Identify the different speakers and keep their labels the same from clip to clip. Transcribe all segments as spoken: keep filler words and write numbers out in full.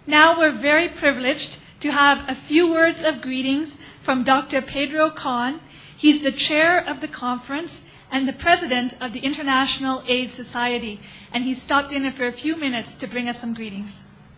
Speaker 1: Now we're very privileged to have a few words of greetings from Doctor Pedro Con. He's the chair of the conference and the president of the International AIDS Society, and he stopped in for a few minutes to bring us some greetings.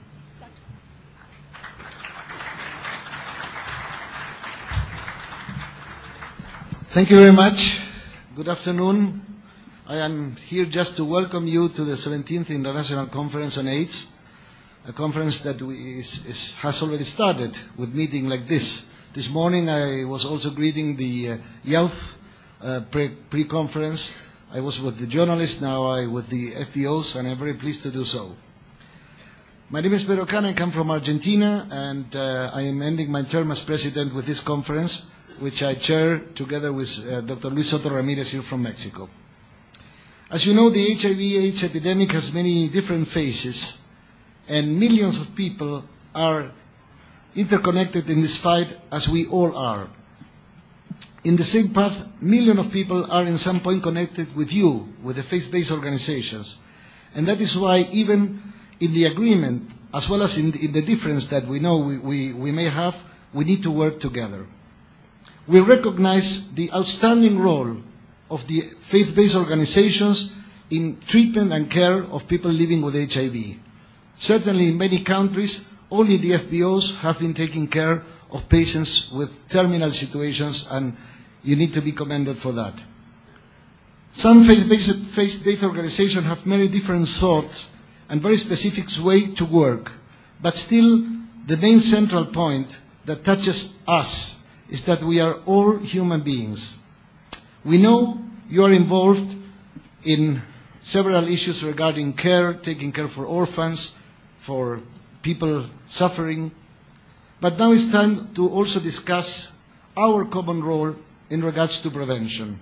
Speaker 2: Thank you very much. Good afternoon. I am here just to welcome you to the seventeenth International Conference on AIDS, a conference that we is, is, has already started with meeting like this. This morning I was also greeting the uh, youth uh, pre- pre-conference. I was with the journalists, now I with the F B Os, and I'm very pleased to do so. My name is Pedro Can. I come from Argentina, and uh, I am ending my term as president with this conference, which I chair together with uh, Doctor Luis Soto Ramirez here from Mexico. As you know, the H I V AIDS epidemic has many different phases, and millions of people are interconnected in this fight, as we all are. In the same path, millions of people are in some point connected with you, with the faith-based organizations. And that is why even in the agreement, as well as in the, in the difference that we know we, we, we may have, we need to work together. We recognize the outstanding role of the faith-based organizations in treatment and care of people living with H I V. Certainly in many countries, only the F B Os have been taking care of patients with terminal situations, and you need to be commended for that. Some faith-based, faith-based organizations have many different thoughts and very specific ways to work, but still the main central point that touches us is that we are all human beings. We know you are involved in several issues regarding care, taking care for orphans, for people suffering, but now it's time to also discuss our common role in regards to prevention.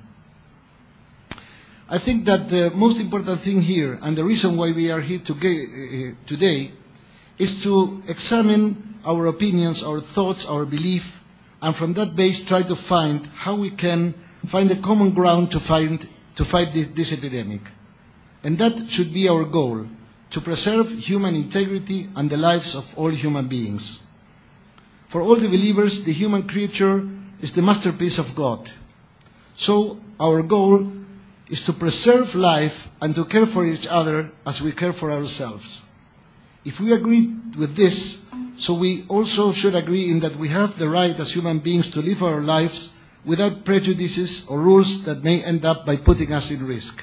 Speaker 2: I think that the most important thing here, and the reason why we are here today, is to examine our opinions, our thoughts, our beliefs, and from that base try to find how we can find a common ground to, find, to fight this, this epidemic. And that should be our goal, to preserve human integrity and the lives of all human beings. For all the believers, the human creature is the masterpiece of God. So our goal is to preserve life and to care for each other as we care for ourselves. If we agree with this, so we also should agree in that we have the right as human beings to live our lives without prejudices or rules that may end up by putting us in risk.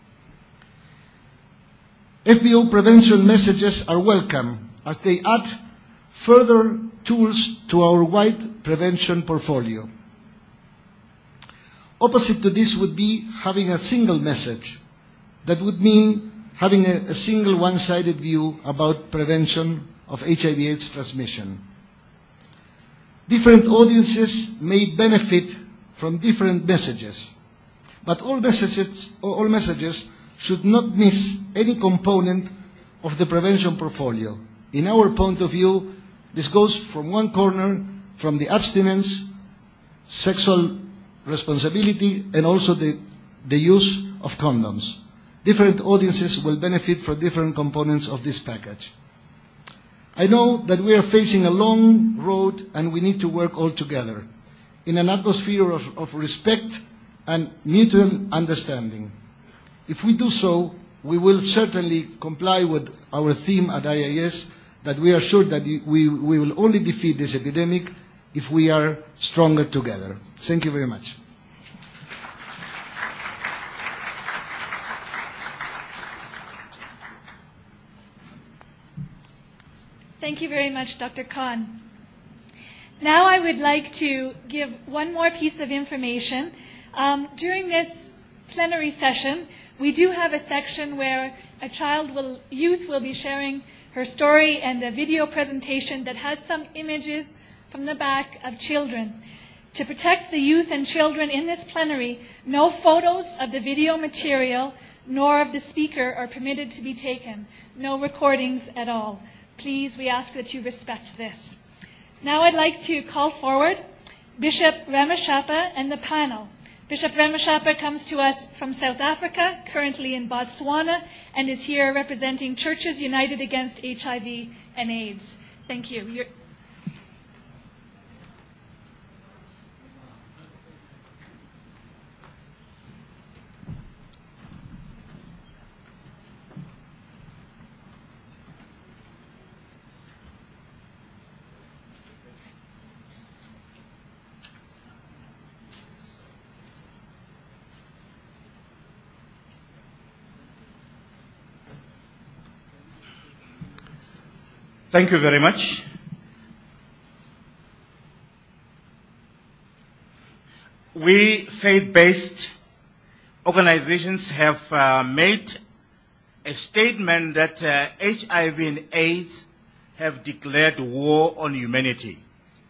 Speaker 2: F B O prevention messages are welcome as they add further tools to our wide prevention portfolio. Opposite to this would be having a single message. That would mean having a, a single one-sided view about prevention of H I V AIDS transmission. Different audiences may benefit from different messages, but all messages, all messages should not miss any component of the prevention portfolio. In our point of view, this goes from one corner, from the abstinence, sexual responsibility, and also the, the use of condoms. Different audiences will benefit from different components of this package. I know that we are facing a long road and we need to work all together in an atmosphere of, of respect and mutual understanding. If we do so, we will certainly comply with our theme at I I S, that we are sure that we, we will only defeat this epidemic if we are stronger together. Thank you very much.
Speaker 1: Thank you very much, Doctor Khan. Now I would like to give one more piece of information. Um, during this plenary session, we do have a section where a child will, youth will be sharing her story and a video presentation that has some images from the back of children. To protect the youth and children in this plenary, no photos of the video material nor of the speaker are permitted to be taken. No recordings at all. Please, we ask that you respect this. Now I'd like to call forward Bishop Ramachapa and the panel. Bishop Ramachapa comes to us from South Africa, currently in Botswana, and is here representing Churches United Against H I V and AIDS. Thank you. You're
Speaker 3: Thank you very much. We faith-based organizations have uh, made a statement that uh, H I V and AIDS have declared war on humanity.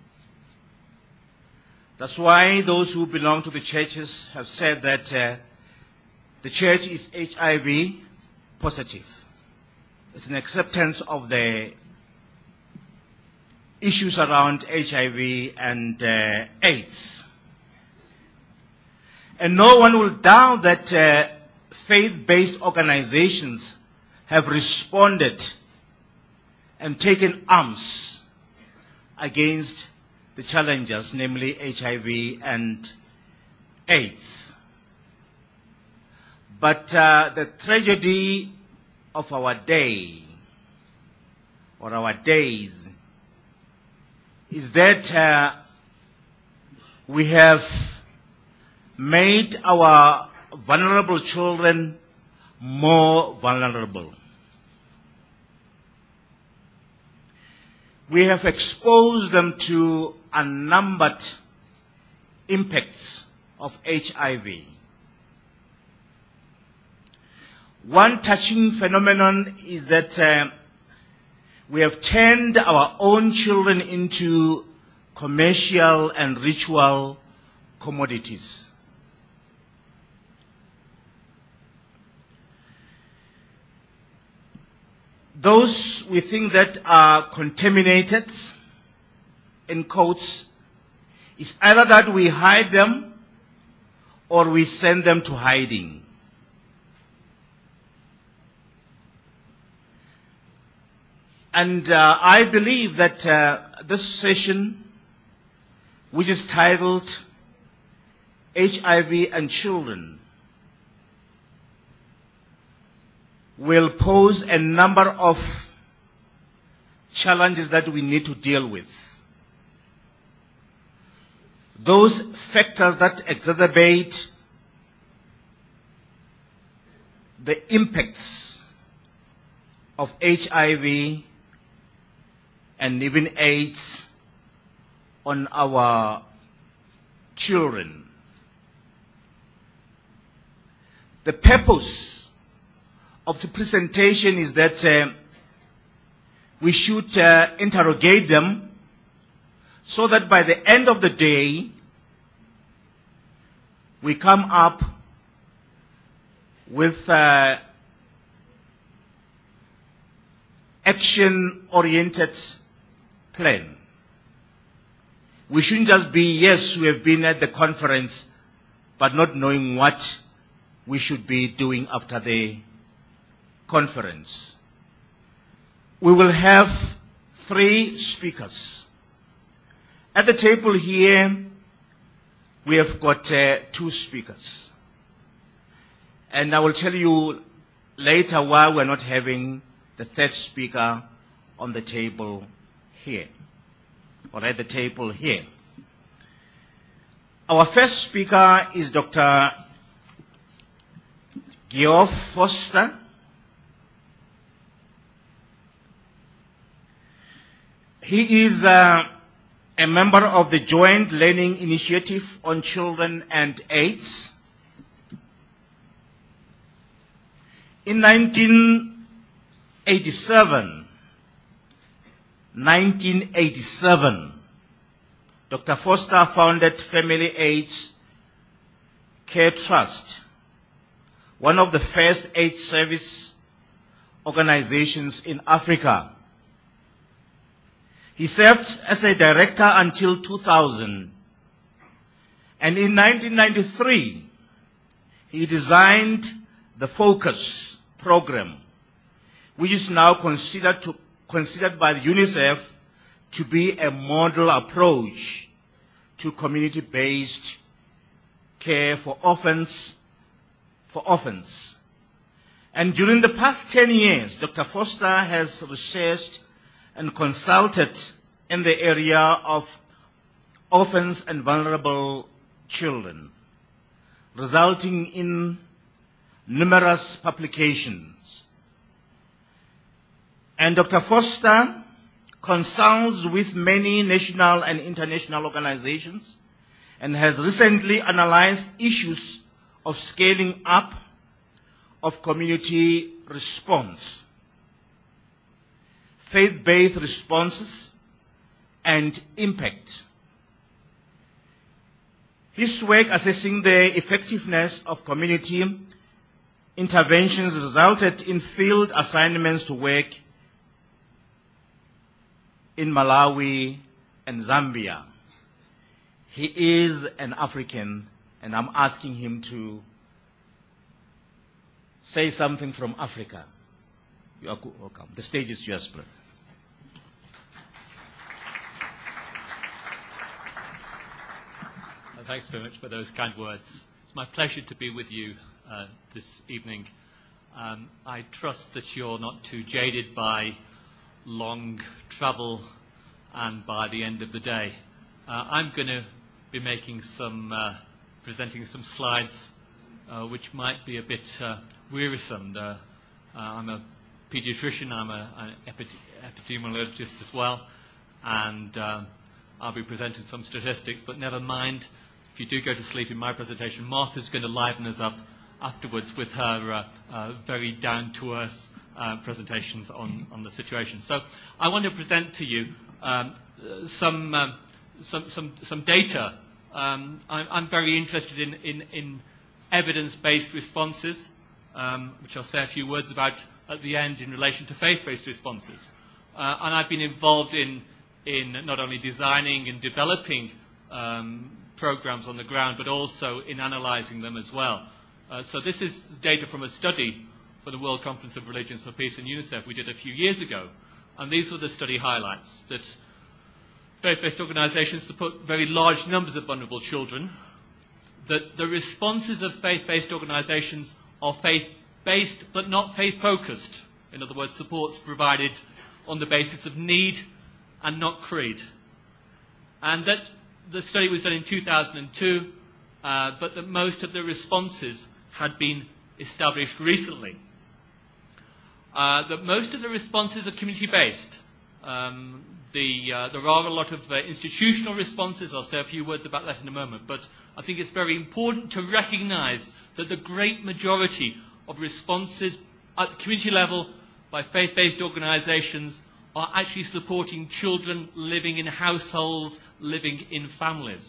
Speaker 3: That's why those who belong to the churches have said that uh, the church is H I V positive. It's an acceptance of the issues around H I V and uh, AIDS. And no one will doubt that uh, faith-based organizations have responded and taken arms against the challenges, namely H I V and AIDS. But uh, the tragedy of our day, or our days, is that uh, we have made our vulnerable children more vulnerable. We have exposed them to unnumbered impacts of H I V. One touching phenomenon is that uh, we have turned our own children into commercial and ritual commodities. Those we think that are contaminated, in quotes, is either that we hide them or we send them to hiding. And uh, I believe that uh, this session, which is titled H I V and Children, will pose a number of challenges that we need to deal with. Those factors that exacerbate the impacts of H I V and even AIDS on our children. The purpose of the presentation is that uh, we should uh, interrogate them so that by the end of the day we come up with uh, action-oriented plan. We shouldn't just be, yes, we have been at the conference, but not knowing what we should be doing after the conference. We will have three speakers. At the table here, we have got uh, two speakers. And I will tell you later why we're not having the third speaker on the table here, or at the table here. Our first speaker is Doctor Geoff Vorster. He is uh, a member of the Joint Learning Initiative on Children and AIDS. In nineteen eighty-seven, nineteen eighty-seven, Doctor Vorster founded Family AIDS Care Trust, one of the first AIDS service organizations in Africa. He served as a director until two thousand, and in nineteen ninety-three, he designed the FOCUS program, which is now considered, to, considered by UNICEF to be a model approach to community-based care for orphans, for orphans. And during the past ten years, Doctor Foster has researched and consulted in the area of orphans and vulnerable children, resulting in numerous publications. And Doctor Foster consults with many national and international organizations and has recently analyzed issues of scaling up of community response, faith-based responses, and impact. His work assessing the effectiveness of community interventions resulted in field assignments to work in Malawi and Zambia. He is an African, and I'm asking him to say something from Africa. You are welcome. The stage is yours, brother.
Speaker 4: Thanks very much for those kind words. It's my pleasure to be with you uh, this evening. Um, I trust that you're not too jaded by long travel and by the end of the day. Uh, I'm going to be making some, uh, presenting some slides uh, which might be a bit uh, wearisome. Uh, uh, I'm a pediatrician, I'm a, an epide- epidemiologist as well, and uh, I'll be presenting some statistics, but never mind. If you do go to sleep in my presentation, Martha's going to liven us up afterwards with her uh, uh, very down-to-earth uh, presentations on, on the situation. So I want to present to you um, some, um, some, some, some data. Um, I'm, I'm very interested in, in, in evidence-based responses, um, which I'll say a few words about at the end in relation to faith-based responses. Uh, and I've been involved in, in not only designing and developing um, programs on the ground, but also in analysing them as well. Uh, so this is data from a study for the World Conference of Religions for Peace and UNICEF we did a few years ago. And these were the study highlights, that faith-based organisations support very large numbers of vulnerable children, that the responses of faith-based organisations are faith-based but not faith-focused. In other words, supports provided on the basis of need and not creed. And that the study was done in two thousand two, uh, but that most of the responses had been established recently. Uh, that most of the responses are community-based. Um, the, uh, there are a lot of uh, institutional responses. I'll say a few words about that in a moment. But I think it's very important to recognise that the great majority of responses at the community level by faith-based organisations are actually supporting children living in households, living in families.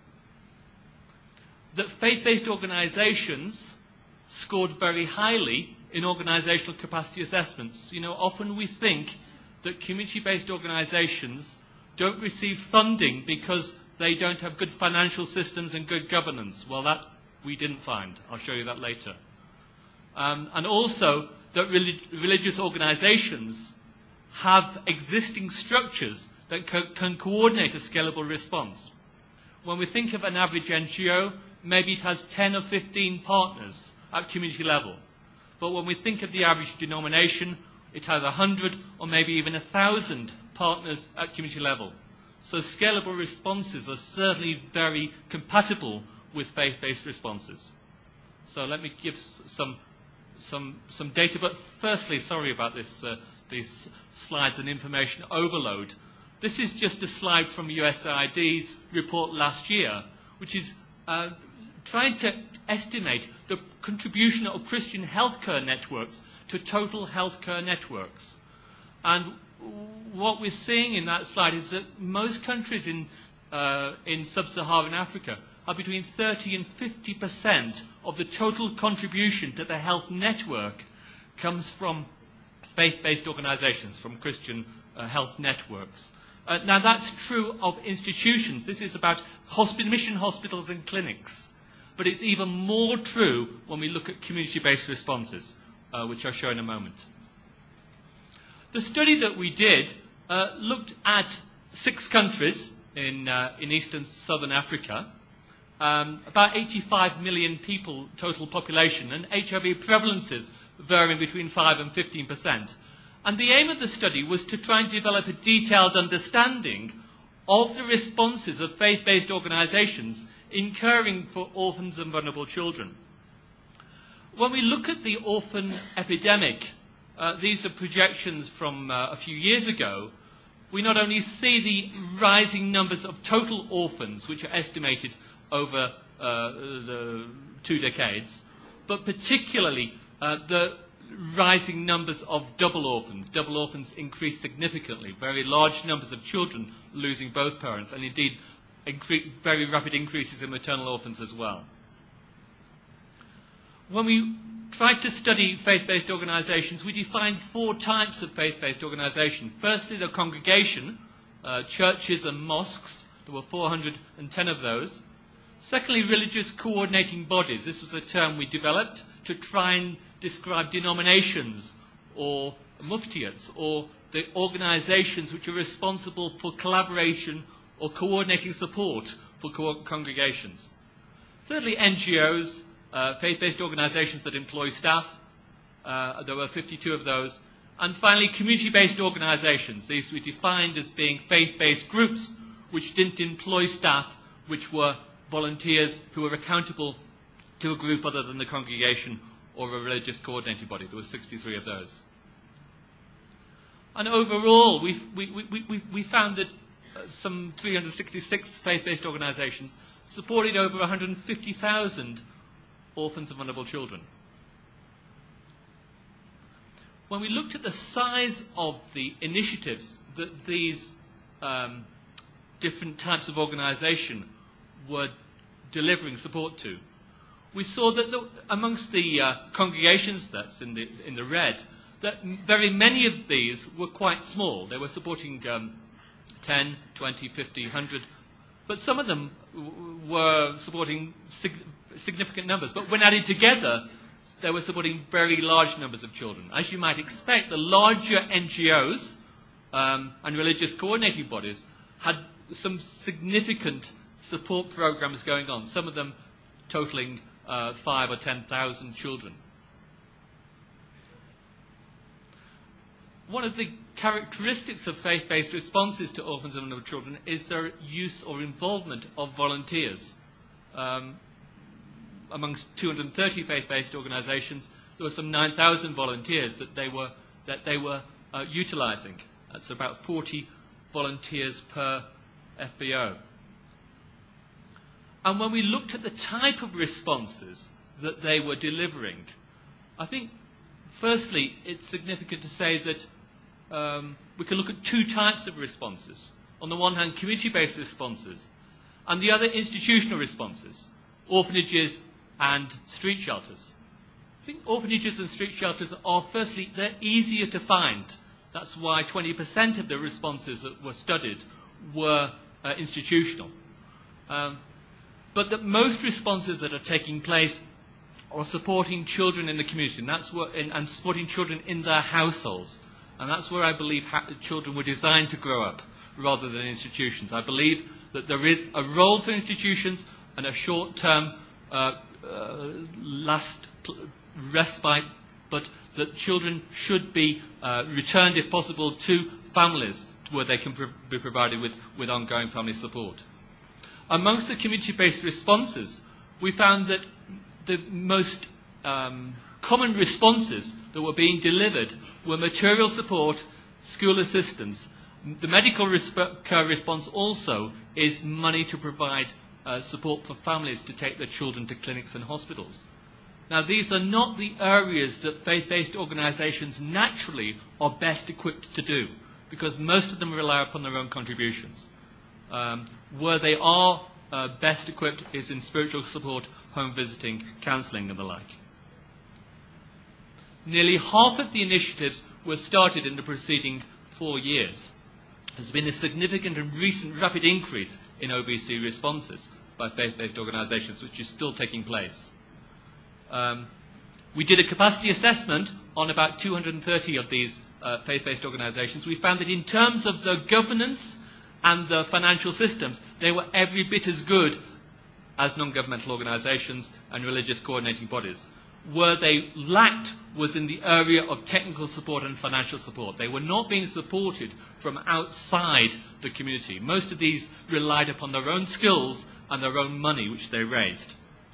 Speaker 4: That faith-based organisations scored very highly in organisational capacity assessments. You know, often we think that community-based organisations don't receive funding because they don't have good financial systems and good governance. Well, that we didn't find. I'll show you that later. Um, and also that relig- religious organisations have existing structures that co- can coordinate a scalable response. When we think of an average N G O, maybe it has ten or fifteen partners at community level. But when we think of the average denomination, it has one hundred or maybe even one thousand partners at community level. So scalable responses are certainly very compatible with faith-based responses. So let me give some, some, some data. But firstly, sorry about this, uh, these slides and information overload. This is just a slide from U S A I D's report last year, which is uh, trying to estimate the contribution of Christian healthcare networks to total healthcare networks. And what we're seeing in that slide is that most countries in, uh, in sub-Saharan Africa are between thirty and fifty percent of the total contribution to the health network comes from faith-based organisations, from Christian uh, health networks. Uh, now that's true of institutions. This is about hospital, mission hospitals and clinics. But it's even more true when we look at community-based responses, uh, which I'll show in a moment. The study that we did uh, looked at six countries in, uh, in eastern southern Africa, um, about eighty-five million people total population, and H I V prevalences varying between five and fifteen percent. And the aim of the study was to try and develop a detailed understanding of the responses of faith-based organisations in caring for orphans and vulnerable children. When we look at the orphan epidemic, uh, these are projections from uh, a few years ago, we not only see the rising numbers of total orphans, which are estimated over uh, the two decades, but particularly uh, the rising numbers of double orphans. Double orphans increase significantly, very large numbers of children losing both parents, and indeed incre- very rapid increases in maternal orphans as well. When we tried to study faith-based organisations, we defined four types of faith-based organisation. Firstly, the congregation, uh, churches and mosques. There were four hundred ten of those. Secondly, religious coordinating bodies. This was a term we developed to try and describe denominations or muftiyats or the organisations which are responsible for collaboration or coordinating support for co- congregations. Thirdly, N G Os, uh, faith-based organisations that employ staff. Uh, there were fifty-two of those. And finally, community-based organisations. These we defined as being faith-based groups which didn't employ staff, which were volunteers who were accountable to a group other than the congregation or a religious coordinating body. There were sixty-three of those. And overall, we we we we we found that uh, some three hundred sixty-six faith-based organisations supported over one hundred fifty thousand orphans and vulnerable children. When we looked at the size of the initiatives that these um, different types of organisation were delivering support to, we saw that the, amongst the uh, congregations that's in the in the red, that very many of these were quite small. They were supporting um, ten, twenty, fifty, one hundred, but some of them w- were supporting sig- significant numbers. But when added together, they were supporting very large numbers of children. As you might expect, the larger N G Os um, and religious coordinating bodies had some significant support programs going on, some of them totaling uh, five or ten thousand children. One of the characteristics of faith-based responses to orphans and vulnerable children is their use or involvement of volunteers. Um, amongst two hundred thirty faith-based organisations, there were some nine thousand volunteers that they were that they were uh, utilising. That's about forty volunteers per F B O. And when we looked at the type of responses that they were delivering, I think, firstly, it's significant to say that um, we can look at two types of responses. On the one hand, community-based responses, and the other, institutional responses, orphanages and street shelters. I think orphanages and street shelters are, firstly, they're easier to find. That's why twenty percent of the responses that were studied were uh, institutional. Um, But that most responses that are taking place are supporting children in the community, and that's what, in, and supporting children in their households, and that's where I believe ha- children were designed to grow up, rather than institutions. I believe that there is a role for institutions and a short-term uh, uh, last pl- respite, but that children should be uh, returned, if possible, to families where they can pr- be provided with, with ongoing family support. Amongst the community-based responses, we found that the most um, common responses that were being delivered were material support, school assistance. The medical resp- care response also is money to provide uh, support for families to take their children to clinics and hospitals. Now, these are not the areas that faith-based organisations naturally are best equipped to do, because most of them rely upon their own contributions. Um, where they are uh, best equipped is in spiritual support, home visiting, counselling and the like. Nearly half of the initiatives were started in the preceding four years. There's been a significant and recent rapid increase in O B C responses by faith-based organisations, which is still taking place. Um, we did a capacity assessment on about two hundred thirty of these uh, faith-based organisations. We found that in terms of the governance and the financial systems, they were every bit as good as non-governmental organisations and religious coordinating bodies. Where they lacked was in the area of technical support and financial support. They were not being supported from outside the community. Most of these relied upon their own skills and their own money, which they raised.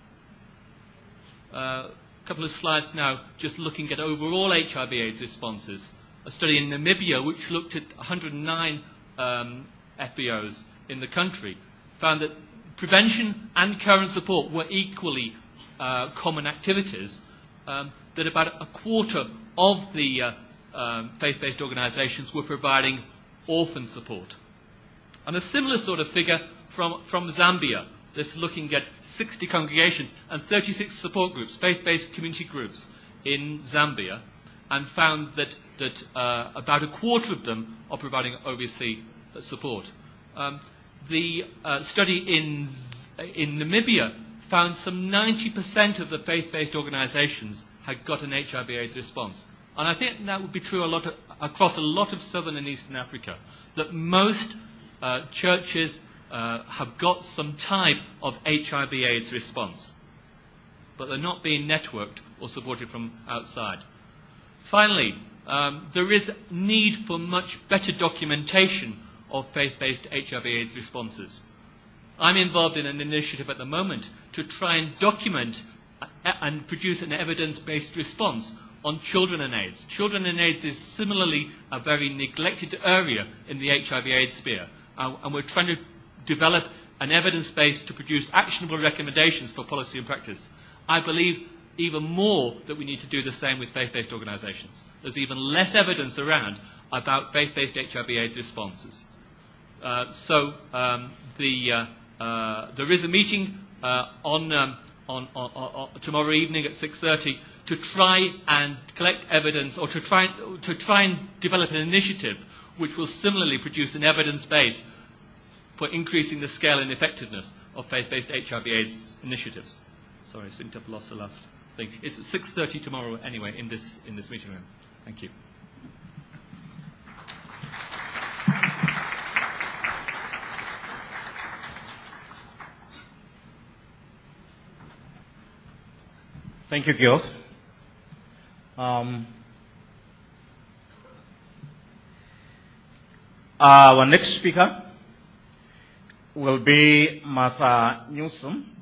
Speaker 4: Uh, a couple of slides now, just looking at overall H I V AIDS responses. A study in Namibia, which looked at one hundred nine um, F B Os in the country, found that prevention and current support were equally uh, common activities, um, that about a quarter of the uh, um, faith-based organisations were providing orphan support. And a similar sort of figure from, from Zambia, that's looking at sixty congregations and thirty-six support groups, faith-based community groups in Zambia, and found that, that uh, about a quarter of them are providing O V C support. Um, the uh, study in, in Namibia found some ninety percent of the faith-based organisations had got an H I V AIDS response. And I think that would be true a lot of, across a lot of southern and eastern Africa, that most uh, churches uh, have got some type of H I V AIDS response, but they're not being networked or supported from outside. Finally, um, there is need for much better documentation of faith-based H I V AIDS responses. I'm involved in an initiative at the moment to try and document and produce an evidence-based response on children and AIDS. Children and AIDS is similarly a very neglected area in the H I V AIDS sphere, uh, and we're trying to develop an evidence base to produce actionable recommendations for policy and practice. I believe even more that we need to do the same with faith-based organisations. There's even less evidence around about faith-based H I V AIDS responses. Uh, so um, the, uh, uh, there is a meeting uh, on, um, on, on, on tomorrow evening at six thirty to try and collect evidence, or to try, to try and develop an initiative which will similarly produce an evidence base for increasing the scale and effectiveness of faith-based H I V AIDS initiatives. Sorry, I seem to have lost the last thing. It's at six thirty tomorrow anyway in this, in this meeting room. Thank you.
Speaker 3: Thank you, Geoff. Um, our next speaker will be Martha Newsom.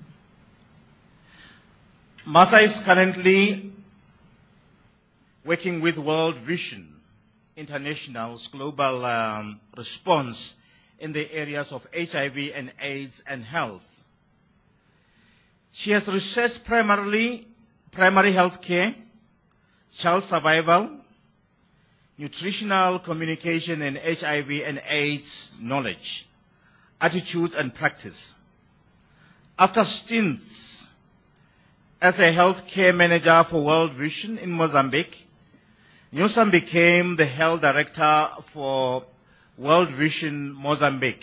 Speaker 3: Martha is currently working with World Vision International's global um, response in the areas of H I V and AIDS and health. She has researched primarily primary health care, child survival, nutritional communication, and H I V and AIDS knowledge, attitudes, and practice. After stints as a health care manager for World Vision in Mozambique, Newsom became the health director for World Vision Mozambique,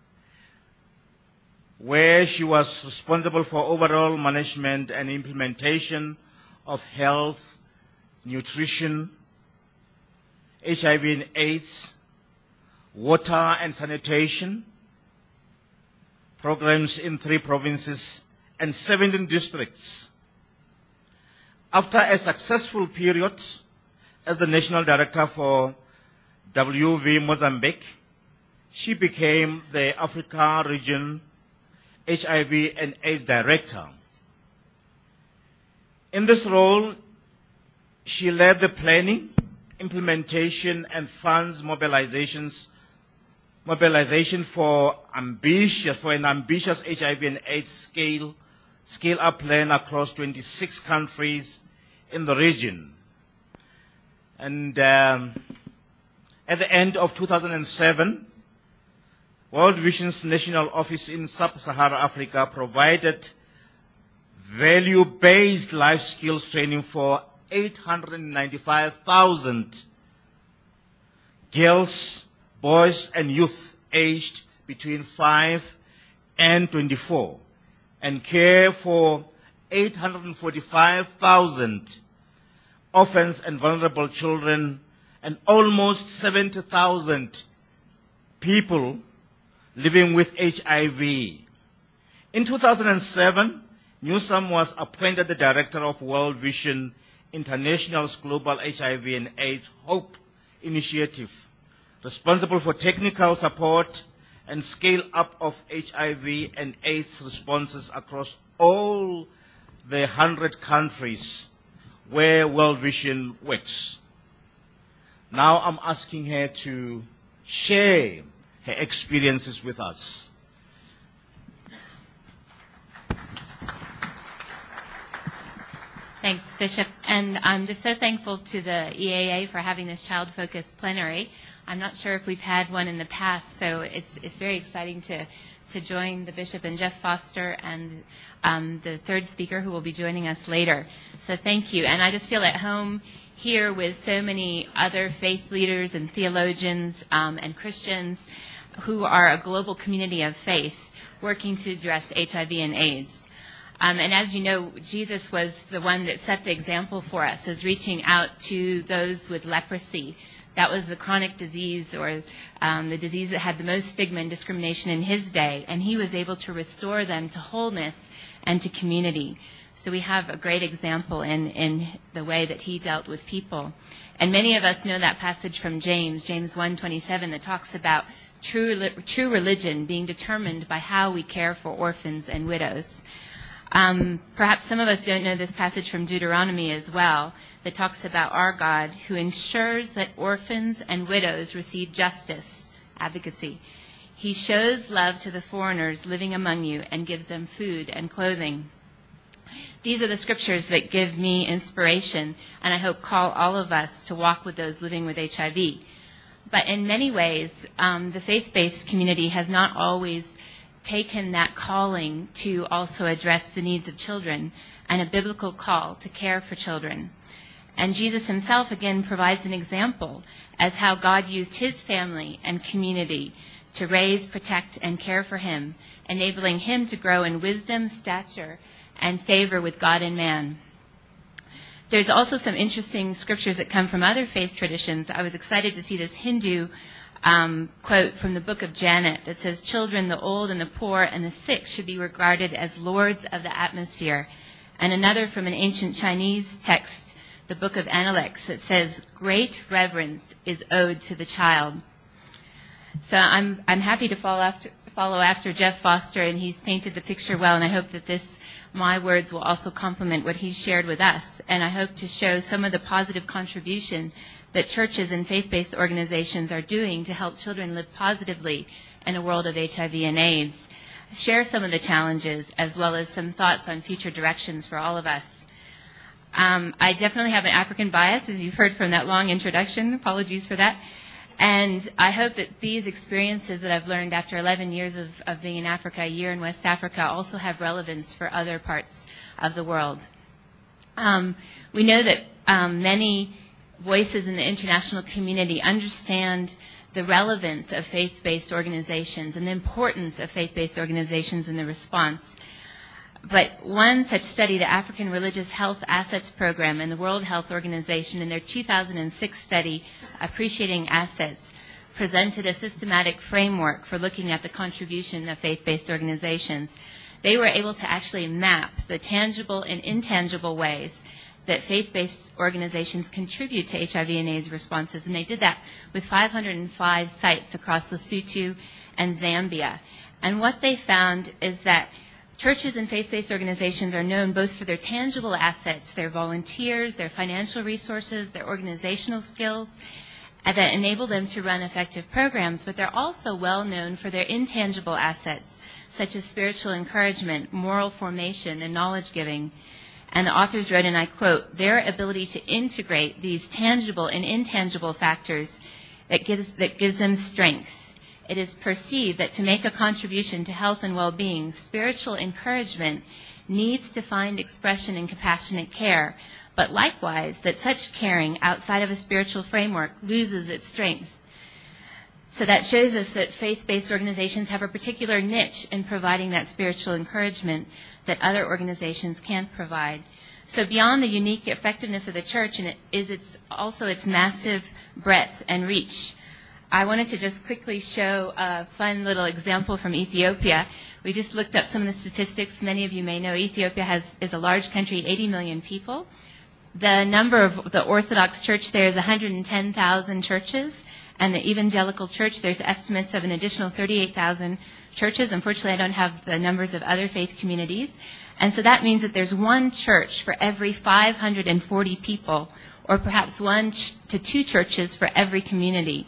Speaker 3: where she was responsible for overall management and implementation of health, nutrition, H I V and AIDS, water and sanitation programs in three provinces and seventeen districts. After a successful period as the national director for W V Mozambique, she became the Africa region H I V and AIDS director. In this role, she led the planning, implementation, and funds mobilizations, mobilization for ambitious, for an ambitious H I V and AIDS scale, scale-up plan across twenty-six countries in the region. And um, at the end of two thousand seven, World Vision's national office in Sub-Saharan Africa provided value-based life skills training for eight hundred ninety-five thousand girls, boys, and youth aged between five and twenty-four, and care for eight hundred forty-five thousand orphans and vulnerable children, and almost seventy thousand people living with H I V. In two thousand seven, Newsom was appointed the director of World Vision International's Global H I V and AIDS HOPE initiative, responsible for technical support and scale-up of H I V and AIDS responses across all the one hundred countries where World Vision works. Now I'm asking her to share her experiences with us.
Speaker 5: Thanks, Bishop. And I'm just so thankful to the E A A for having this child-focused plenary. I'm not sure if we've had one in the past, so it's it's very exciting to, to join the Bishop and Jeff Foster and um, the third speaker who will be joining us later. So thank you. And I just feel at home here with so many other faith leaders and theologians um, and Christians who are a global community of faith working to address H I V and AIDS. Um, and as you know, Jesus was the one that set the example for us as reaching out to those with leprosy. That was the chronic disease or um, the disease that had the most stigma and discrimination in his day. And he was able to restore them to wholeness and to community. So we have a great example in, in the way that he dealt with people. And many of us know that passage from James, James one twenty-seven, that talks about true, true religion being determined by how we care for orphans and widows. Um, perhaps some of us don't know this passage from Deuteronomy as well that talks about our God who ensures that orphans and widows receive justice, advocacy. He shows love to the foreigners living among you and gives them food and clothing. These are the scriptures that give me inspiration and I hope call all of us to walk with those living with H I V. But in many ways, um, the faith-based community has not always taken that calling to also address the needs of children and a biblical call to care for children. And Jesus himself again provides an example as how God used his family and community to raise, protect, and care for him, enabling him to grow in wisdom, stature, and favor with God and man. There's also some interesting scriptures that come from other faith traditions. I was excited to see this Hindu Um, quote from the book of Janet that says, children, the old and the poor and the sick should be regarded as lords of the atmosphere. And another from an ancient Chinese text, the book of Analects, that says, great reverence is owed to the child. So I'm I'm happy to follow after, follow after Jeff Foster, and he's painted the picture well, and I hope that this my words will also complement what he's shared with us. And I hope to show some of the positive contribution that churches and faith-based organizations are doing to help children live positively in a world of H I V and AIDS. Share some of the challenges as well as some thoughts on future directions for all of us. Um, I definitely have an African bias, as you've heard from that long introduction. Apologies for that. And I hope that these experiences that I've learned after eleven years of, of being in Africa, a year in West Africa, also have relevance for other parts of the world. Um, we know that um, many voices in the international community understand the relevance of faith-based organizations and the importance of faith-based organizations in the response. But one such study, the African Religious Health Assets Program and the World Health Organization, in their two thousand six study, Appreciating Assets, presented a systematic framework for looking at the contribution of faith-based organizations. They were able to actually map the tangible and intangible ways that faith-based organizations contribute to H I V and AIDS responses, and they did that with five hundred five sites across Lesotho and Zambia. And what they found is that churches and faith-based organizations are known both for their tangible assets, their volunteers, their financial resources, their organizational skills, and that enable them to run effective programs, but they're also well known for their intangible assets, such as spiritual encouragement, moral formation, and knowledge-giving. And the authors wrote, and I quote, their ability to integrate these tangible and intangible factors that gives, that gives them strength. It is perceived that to make a contribution to health and well-being, spiritual encouragement needs to find expression in compassionate care, but likewise that such caring outside of a spiritual framework loses its strength. So that shows us that faith-based organizations have a particular niche in providing that spiritual encouragement that other organizations can't provide. So beyond the unique effectiveness of the church and it is its, also its massive breadth and reach, I wanted to just quickly show a fun little example from Ethiopia. We just looked up some of the statistics. Many of you may know Ethiopia has, is a large country, eighty million people. The number of the Orthodox Church there is one hundred ten thousand churches, and the Evangelical Church, there's estimates of an additional thirty-eight thousand churches. Unfortunately, I don't have the numbers of other faith communities. And so that means that there's one church for every five hundred forty people, or perhaps one ch- to two churches for every community.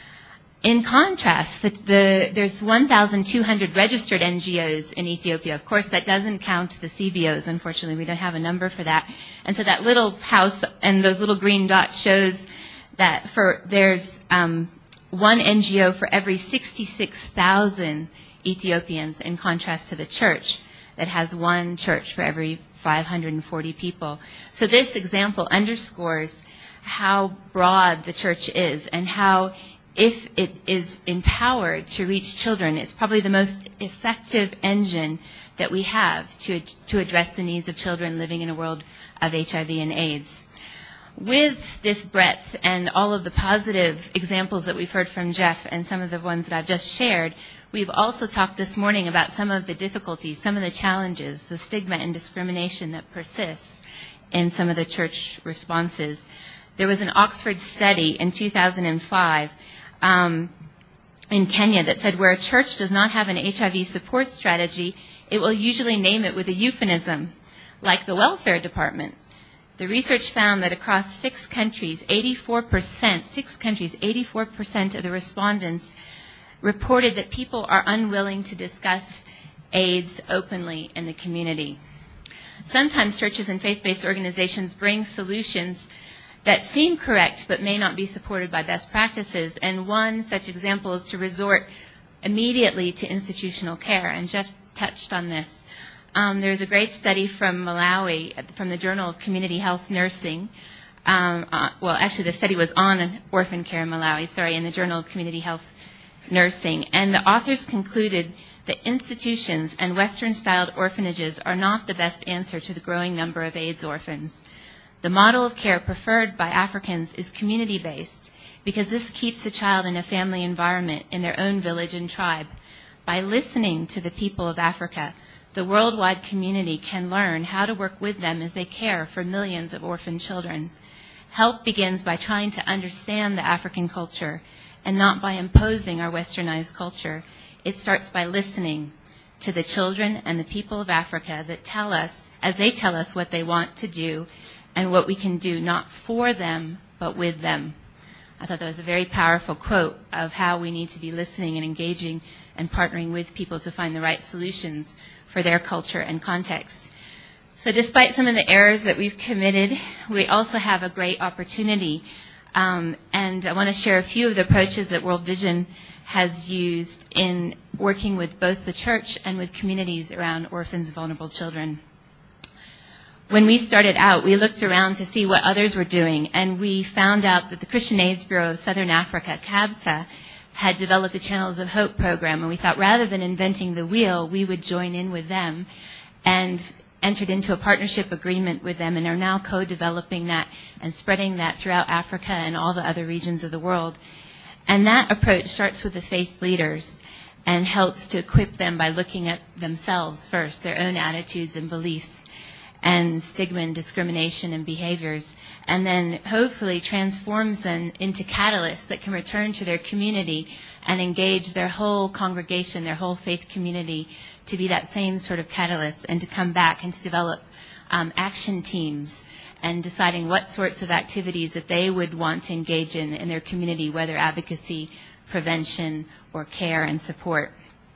Speaker 5: In contrast, the, the, there's one thousand two hundred registered N G Os in Ethiopia. Of course, that doesn't count the C B Os. Unfortunately, we don't have a number for that. And so that little house and those little green dots shows that for there's um, one N G O for every sixty-six thousand Ethiopians, in contrast to the church that has one church for every five hundred forty people. So this example underscores how broad the church is and how, if it is empowered to reach children, it's probably the most effective engine that we have to, to address the needs of children living in a world of H I V and AIDS. With this breadth and all of the positive examples that we've heard from Jeff and some of the ones that I've just shared, we've also talked this morning about some of the difficulties, some of the challenges, the stigma and discrimination that persists in some of the church responses. There was an Oxford study in two thousand five um, in Kenya that said where a church does not have an H I V support strategy, it will usually name it with a euphemism, like the welfare department. The research found that across six countries, eighty-four percent, six countries, eighty-four percent of the respondents reported that people are unwilling to discuss AIDS openly in the community. Sometimes churches and faith-based organizations bring solutions that seem correct but may not be supported by best practices, and one such example is to resort immediately to institutional care, and Jeff touched on this. Um, there's a great study from Malawi, from the Journal of Community Health Nursing. Um, uh, well, actually, the study was on orphan care in Malawi, sorry, in the Journal of Community Health Nursing. And the authors concluded that institutions and Western-styled orphanages are not the best answer to the growing number of AIDS orphans. The model of care preferred by Africans is community-based because this keeps the child in a family environment in their own village and tribe. By listening to the people of Africa, the worldwide community can learn how to work with them as they care for millions of orphan children. Help begins by trying to understand the African culture and not by imposing our westernized culture. It starts by listening to the children and the people of Africa that tell us, as they tell us what they want to do and what we can do, not for them, but with them. I thought that was a very powerful quote of how we need to be listening and engaging and partnering with people to find the right solutions for their culture and context. So despite some of the errors that we've committed, we also have a great opportunity. Um, and I want to share a few of the approaches that World Vision has used in working with both the church and with communities around orphans and vulnerable children. When we started out, we looked around to see what others were doing, and we found out that the Christian AIDS Bureau of Southern Africa, CABSA, had developed a Channels of Hope program, and we thought rather than inventing the wheel, we would join in with them and entered into a partnership agreement with them and are now co-developing that and spreading that throughout Africa and all the other regions of the world. And that approach starts with the faith leaders and helps to equip them by looking at themselves first, their own attitudes and beliefs and stigma and discrimination and behaviors, and then hopefully transforms them into catalysts that can return to their community and engage their whole congregation, their whole faith community to be that same sort of catalyst and to come back and to develop um, action teams and deciding what sorts of activities that they would want to engage in in their community, whether advocacy, prevention, or care and support.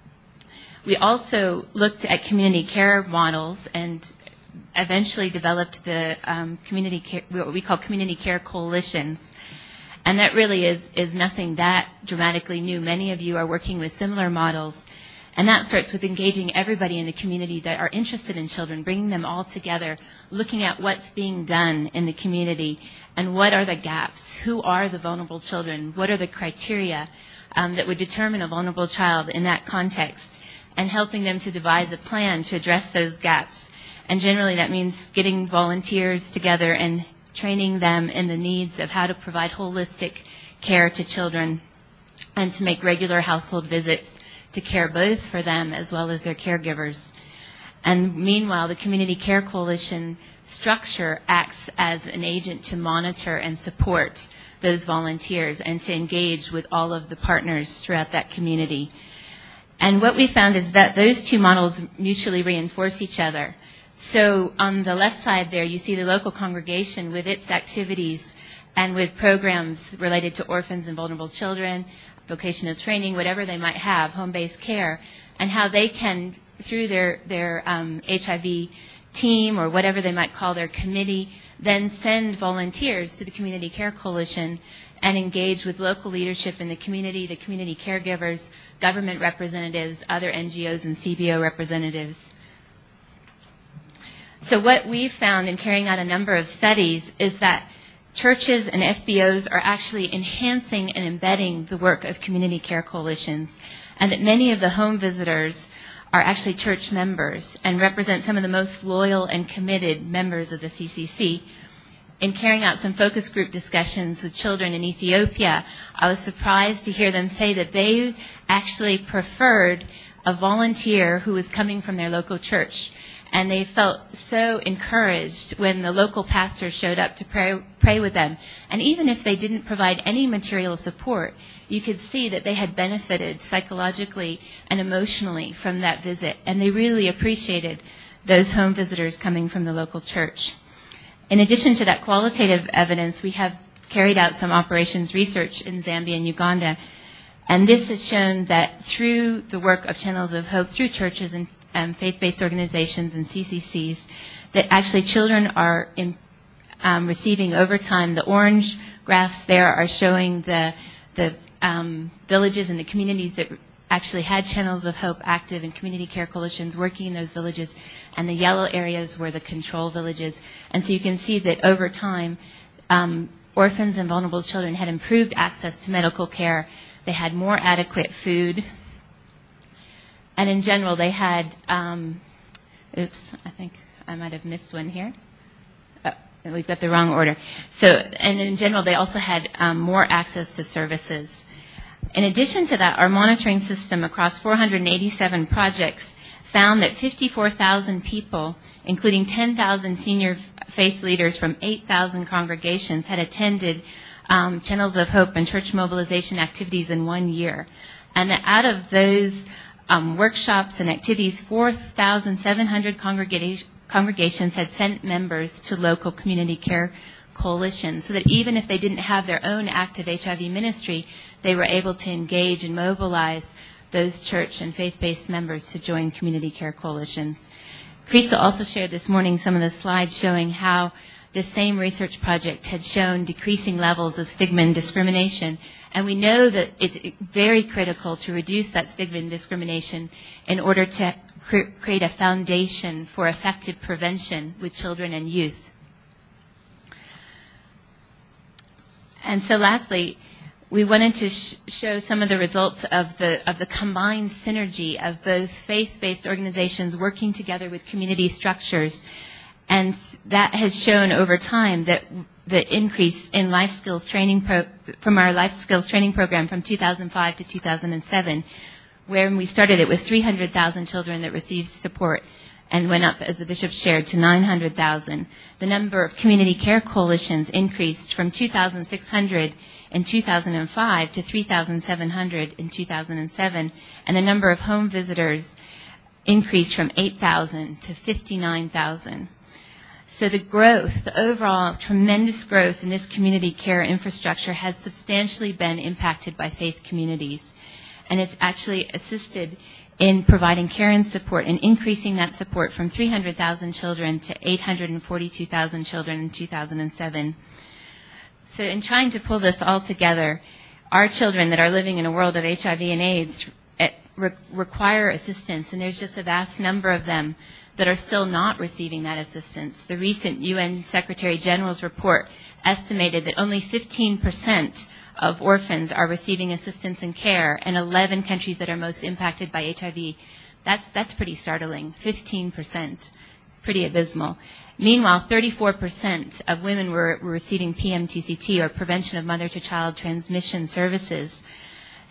Speaker 5: We also looked at community care models and eventually developed the um, community care, what we call community care coalitions. And that really is, is nothing that dramatically new. Many of you are working with similar models. And that starts with engaging everybody in the community that are interested in children, bringing them all together, looking at what's being done in the community and what are the gaps, who are the vulnerable children, what are the criteria um, that would determine a vulnerable child in that context, and helping them to devise a plan to address those gaps. And generally that means getting volunteers together and training them in the needs of how to provide holistic care to children and to make regular household visits to care both for them as well as their caregivers. And meanwhile, the Community Care Coalition structure acts as an agent to monitor and support those volunteers and to engage with all of the partners throughout that community. And what we found is that those two models mutually reinforce each other. So on the left side there, you see the local congregation with its activities and with programs related to orphans and vulnerable children, vocational training, whatever they might have, home-based care, and how they can, through their, their um, H I V team or whatever they might call their committee, then send volunteers to the Community Care Coalition and engage with local leadership in the community, the community caregivers, government representatives, other N G Os and C B O representatives. So what we've found in carrying out a number of studies is that churches and F B Os are actually enhancing and embedding the work of community care coalitions, and that many of the home visitors are actually church members and represent some of the most loyal and committed members of the C C C. In carrying out some focus group discussions with children in Ethiopia, I was surprised to hear them say that they actually preferred a volunteer who was coming from their local church. And they felt so encouraged when the local pastor showed up to pray, pray with them. And even if they didn't provide any material support, you could see that they had benefited psychologically and emotionally from that visit. And they really appreciated those home visitors coming from the local church. In addition to that qualitative evidence, we have carried out some operations research in Zambia and Uganda. And this has shown that through the work of Channels of Hope, through churches and Um, faith-based organizations and C C Cs, that actually children are in, um, receiving over time. The orange graphs there are showing the the um, villages and the communities that actually had Channels of Hope active and community care coalitions working in those villages, and the yellow areas were the control villages. And so you can see that over time, um, orphans and vulnerable children had improved access to medical care. They had more adequate food. And in general, they had, um, oops, I think I might have missed one here. Oh, we've got the wrong order. So, and in general, they also had um, more access to services. In addition to that, our monitoring system across four hundred eighty-seven projects found that fifty-four thousand people, including ten thousand senior faith leaders from eight thousand congregations, had attended um, Channels of Hope and church mobilization activities in one year. And that out of those Um, workshops and activities, four thousand seven hundred congrega- congregations had sent members to local community care coalitions, so that even if they didn't have their own active H I V ministry, they were able to engage and mobilize those church and faith-based members to join community care coalitions. Crystal also shared this morning some of the slides showing how this same research project had shown decreasing levels of stigma and discrimination. And we know that it's very critical to reduce that stigma and discrimination in order to cre- create a foundation for effective prevention with children and youth. And so lastly, we wanted to sh- show some of the results of the of the combined synergy of both faith-based organizations working together with community structures. And that has shown over time that the increase in life skills training pro- from our life skills training program from two thousand five to two thousand seven, where when we started it was three hundred thousand children that received support and went up, as the bishop shared, to nine hundred thousand. The number of community care coalitions increased from two thousand six hundred in two thousand five to three thousand seven hundred in two thousand seven, and the number of home visitors increased from eight thousand to fifty-nine thousand. So the growth, the overall tremendous growth in this community care infrastructure has substantially been impacted by faith communities. And it's actually assisted in providing care and support and increasing that support from three hundred thousand children to eight hundred forty-two thousand children in two thousand seven. So in trying to pull this all together, our children that are living in a world of H I V and AIDS re- require assistance, and there's just a vast number of them that are still not receiving that assistance. The recent U N Secretary General's report estimated that only fifteen percent of orphans are receiving assistance and care in eleven countries that are most impacted by H I V. That's, that's pretty startling, fifteen percent, pretty abysmal. Meanwhile, thirty-four percent of women were, were receiving P M T C T, or prevention of mother-to-child transmission services.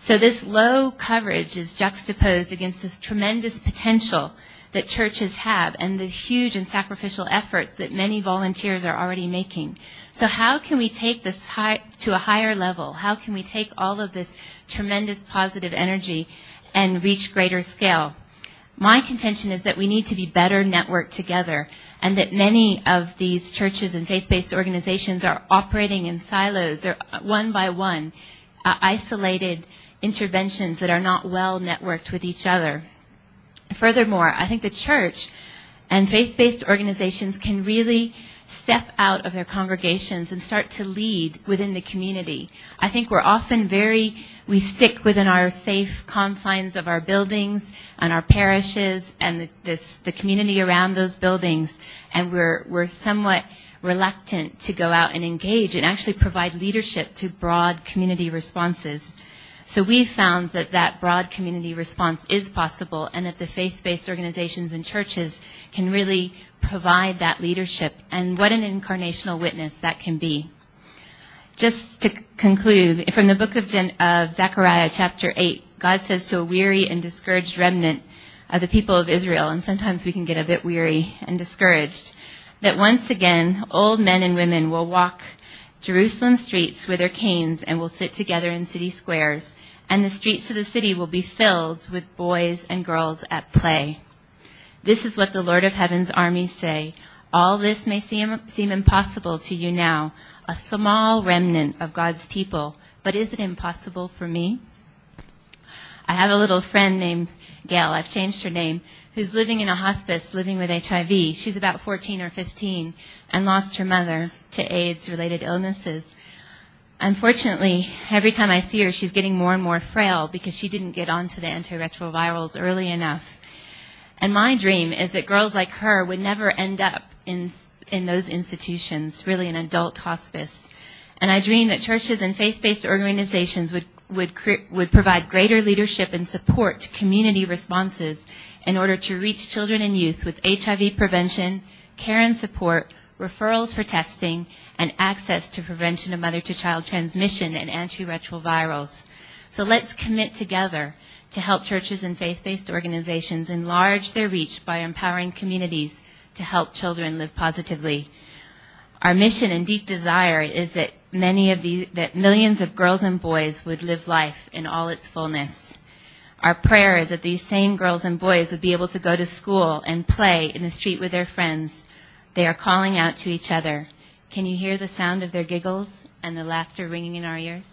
Speaker 5: So this low coverage is juxtaposed against this tremendous potential that churches have and the huge and sacrificial efforts that many volunteers are already making. So how can we take this high, to a higher level? How can we take all of this tremendous positive energy and reach greater scale? My contention is that we need to be better networked together, and that many of these churches and faith-based organizations are operating in silos. They're one by one, uh, isolated interventions that are not well networked with each other. Furthermore, I think the church and faith-based organizations can really step out of their congregations and start to lead within the community. I think we're often very, we stick within our safe confines of our buildings and our parishes and the, this, the community around those buildings, and we're, we're somewhat reluctant to go out and engage and actually provide leadership to broad community responses. So we've found that that broad community response is possible, and that the faith-based organizations and churches can really provide that leadership. And what an incarnational witness that can be. Just to conclude, from the book of, Gen- of Zechariah, chapter eight, God says to a weary and discouraged remnant of the people of Israel, and sometimes we can get a bit weary and discouraged, that once again old men and women will walk Jerusalem streets with their canes and will sit together in city squares, and the streets of the city will be filled with boys and girls at play. This is what the Lord of Heaven's armies say. All this may seem, seem impossible to you now, a small remnant of God's people, but is it impossible for me? I have a little friend named Gail, I've changed her name, who's living in a hospice, living with H I V. She's about fourteen or fifteen and lost her mother to AIDS-related illnesses. Unfortunately, every time I see her, she's getting more and more frail because she didn't get onto the antiretrovirals early enough. And my dream is that girls like her would never end up in in those institutions, really an adult hospice. And I dream that churches and faith-based organizations would would cre- would provide greater leadership and support to community responses in order to reach children and youth with H I V prevention, care and support, referrals for testing, and access to prevention of mother-to-child transmission and antiretrovirals. So let's commit together to help churches and faith-based organizations enlarge their reach by empowering communities to help children live positively. Our mission and deep desire is that many of these, that millions of girls and boys would live life in all its fullness. Our prayer is that these same girls and boys would be able to go to school and play in the street with their friends. They are calling out to each other. Can you hear the sound of their giggles and the laughter ringing in our ears?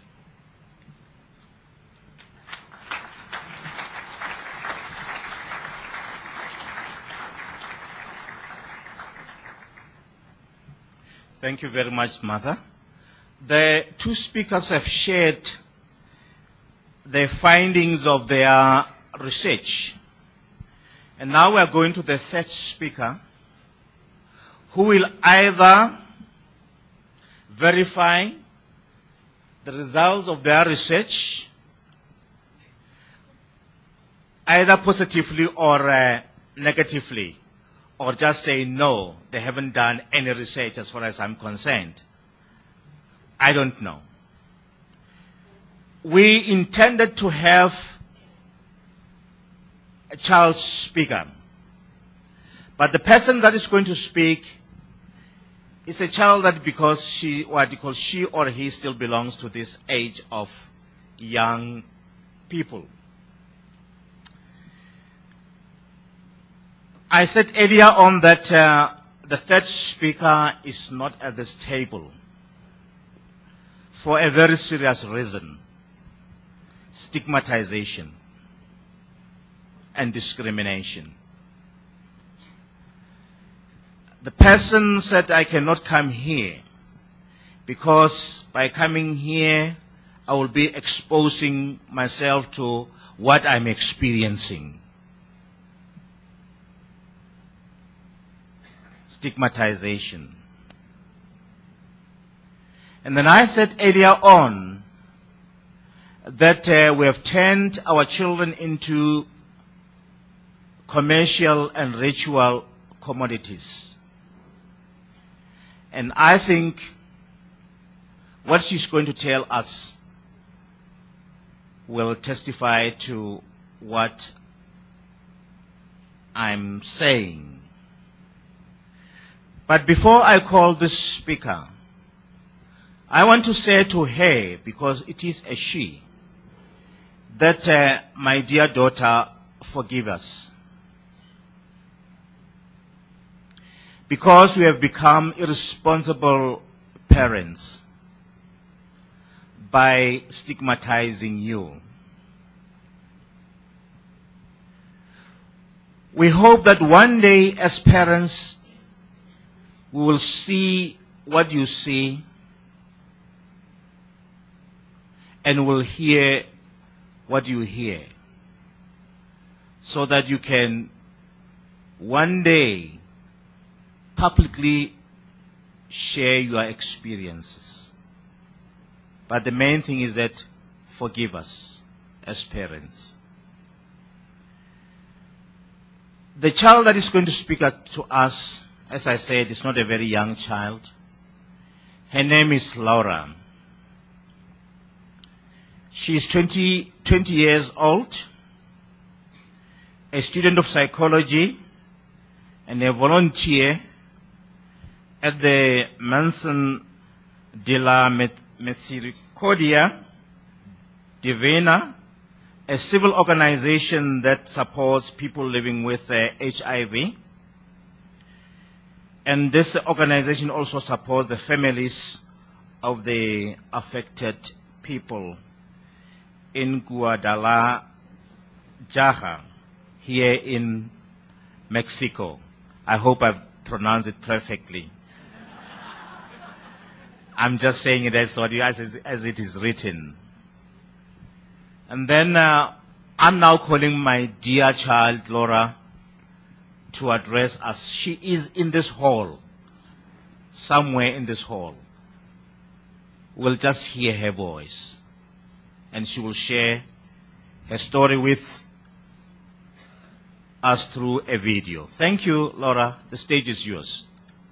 Speaker 3: Thank you very much, Mother. The two speakers have shared the findings of their research. And now we are going to the third speaker, who will either verify the results of their research, either positively or uh, negatively, or just say, no, they haven't done any research as far as I'm concerned. I don't know. We intended to have a child speaker, but the person that is going to speak is a child that because she, what because she or he still belongs to this age of young people. I said earlier on that uh, the third speaker is not at this table for a very serious reason: stigmatization and discrimination. The person said, I cannot come here because by coming here I will be exposing myself to what I'm experiencing. Stigmatization. And then I said earlier on that uh, we have turned our children into commercial and ritual commodities. And I think what she's going to tell us will testify to what I'm saying. But before I call this speaker, I want to say to her, because it is a she, that uh, my dear daughter, forgive us. Because we have become irresponsible parents by stigmatizing you. We hope that one day as parents we will see what you see and will hear what you hear, so that you can one day publicly share your experiences. But the main thing is that forgive us as parents. The child that is going to speak to us, as I said, is not a very young child. Her name is Laura. She is twenty, twenty years old, a student of psychology, and a volunteer at the Manson de la Misericordia Divina, a civil organization that supports people living with uh, H I V. And this organization also supports the families of the affected people in Guadalajara, here in Mexico. I hope I've pronounced it perfectly. I'm just saying it as, as it is written. And then uh, I'm now calling my dear child, Laura, to address us. She is in this hall, somewhere in this hall. We'll just hear her voice, and she will share her story with us through a video. Thank you, Laura. The stage is yours.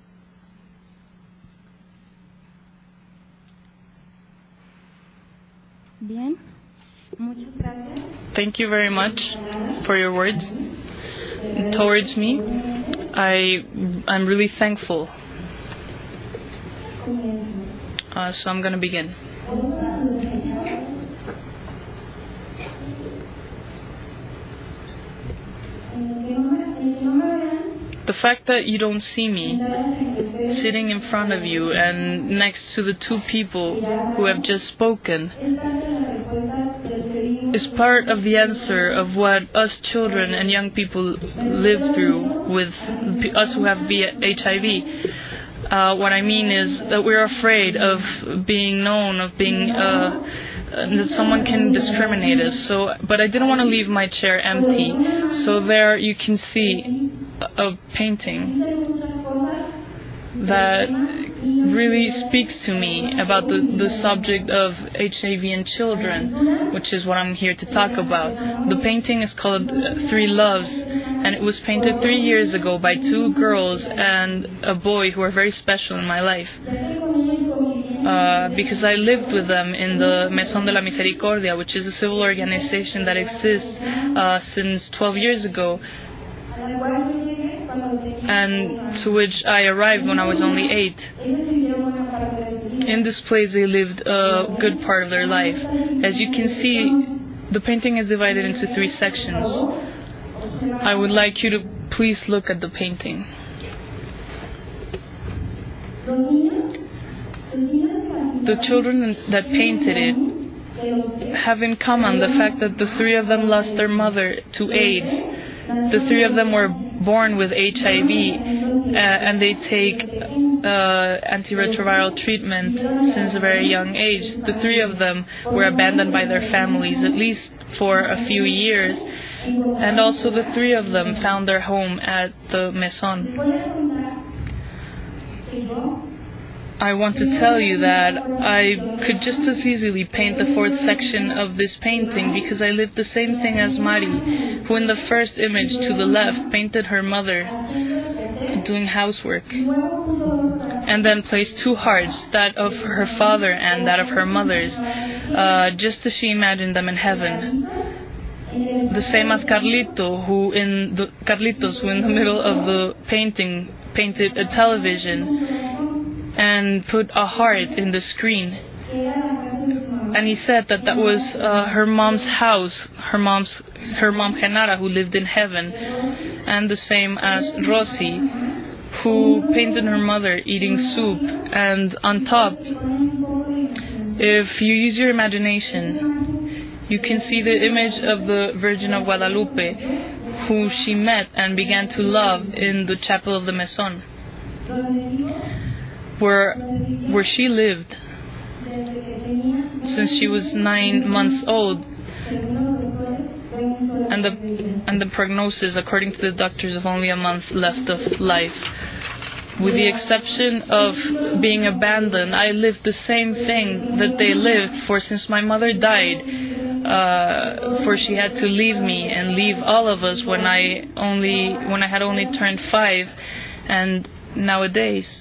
Speaker 6: Bien. Muchas gracias.
Speaker 7: Thank you very much for your words towards me. I, I'm really thankful. Uh, so I'm going to begin. The fact that you don't see me sitting in front of you and next to the two people who have just spoken is part of the answer of what us children and young people live through with us who have H I V. Uh, what I mean is that we're afraid of being known, of being uh, that someone can discriminate us. So, but I didn't want to leave my chair empty. So there you can see a painting that really speaks to me about the, the subject of H I V in children, which is what I'm here to talk about. The painting is called Three Loves, and it was painted three years ago by two girls and a boy who are very special in my life. Uh, because I lived with them in the Maison de la Misericordia, which is a civil organization that exists uh, since twelve years ago, and to which I arrived when I was only eight. In this place they lived a good part of their life. As you can see, the painting is divided into three sections. I would like you to please look at the painting. The children that painted it have in common the fact that the three of them lost their mother to AIDS. The three of them were born with H I V, uh, and they take uh, antiretroviral treatment since a very young age. The three of them were abandoned by their families, at least for a few years, and also the three of them found their home at the Maison. I want to tell you that I could just as easily paint the fourth section of this painting because I lived the same thing as Mari, who in the first image to the left painted her mother doing housework and then placed two hearts, that of her father and that of her mother's, uh, just as she imagined them in heaven. The same as Carlito, who in the Carlitos, who in the middle of the painting painted a television and put a heart in the screen. And he said that that was uh, her mom's house, her mom's, her mom Genara, who lived in heaven. And the same as Rosie, who painted her mother eating soup. And on top, if you use your imagination, you can see the image of the Virgin of Guadalupe, who she met and began to love in the chapel of the Maison, where, where she lived since she was nine months old, and the and the prognosis, according to the doctors, of only a month left of life. With the exception of being abandoned, I lived the same thing that they lived. For since my mother died, uh, for she had to leave me and leave all of us when I only when I had only turned five, and nowadays,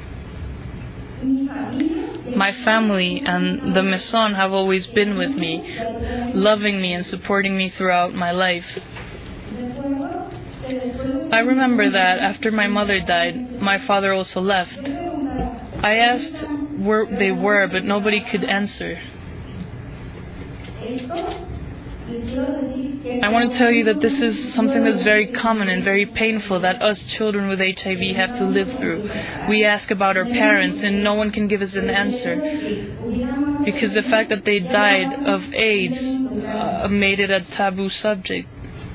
Speaker 7: my family and the Maison have always been with me, loving me and supporting me throughout my life. I remember that after my mother died, my father also left. I asked where they were, but nobody could answer. I want to tell you that this is something that's very common and very painful that us children with H I V have to live through. We ask about our parents and no one can give us an answer, because the fact that they died of AIDS uh, made it a taboo subject.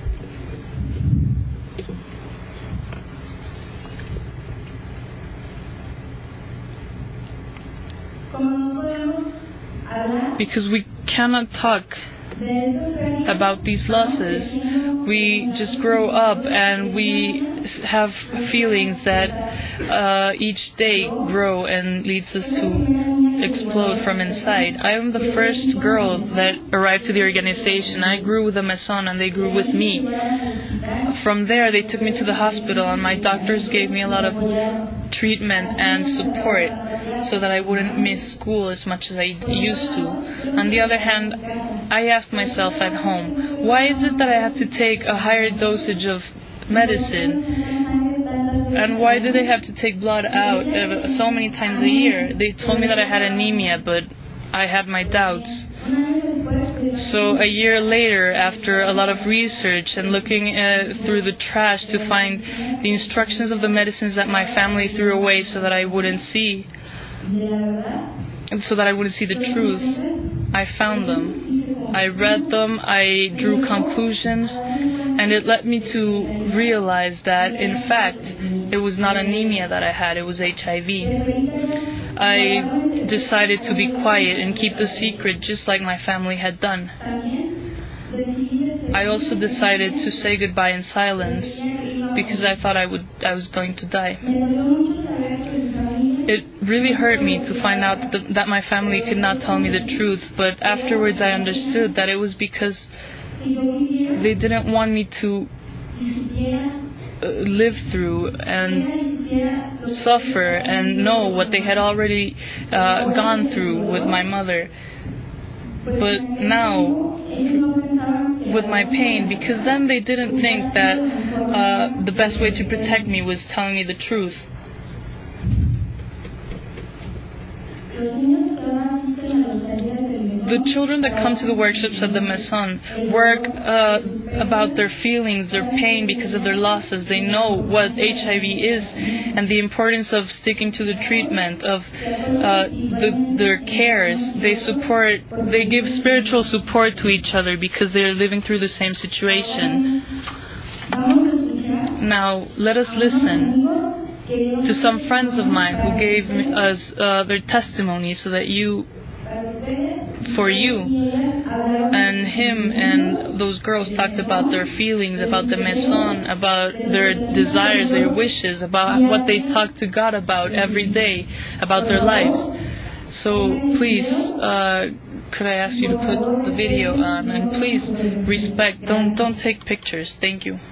Speaker 7: Because we cannot talk about these losses. We just grow up and we have feelings that uh, each day grow and leads us to explode from inside. I am the first girl that arrived to the organization. I grew with the Maison and they grew with me. From there they took me to the hospital and my doctors gave me a lot of treatment and support so that I wouldn't miss school as much as I used to. On the other hand, I asked myself at home, why is it that I have to take a higher dosage of medicine? And why do they have to take blood out uh, so many times a year? They told me that I had anemia, but I had my doubts. So a year later, after a lot of research and looking uh, through the trash to find the instructions of the medicines that my family threw away so that I wouldn't see, so that I wouldn't see the truth, I found them. I read them, I drew conclusions, and it led me to realize that, in fact, it was not anemia that I had, it was H I V. I decided to be quiet and keep the secret just like my family had done. I also decided to say goodbye in silence because I thought I would I was going to die. It really hurt me to find out that, the, that my family could not tell me the truth, but afterwards I understood that it was because they didn't want me to uh, live through and suffer and know what they had already uh, gone through with my mother. But now, with my pain, because then they didn't think that uh, the best way to protect me was telling me the truth. The children that come to the workshops at the Maison work uh, about their feelings, their pain because of their losses. They know what H I V is and the importance of sticking to the treatment, of uh, the, their cares. They support, they give spiritual support to each other because they are living through the same situation. Now, let us listen to some friends of mine who gave us uh, their testimony so that you, for you, and him and those girls talked about their feelings, about the Maison, about their desires, their wishes, about what they talk to God about every day, about their lives. So please, uh, could I ask you to put the video on, and please respect, don't, don't take pictures. Thank you.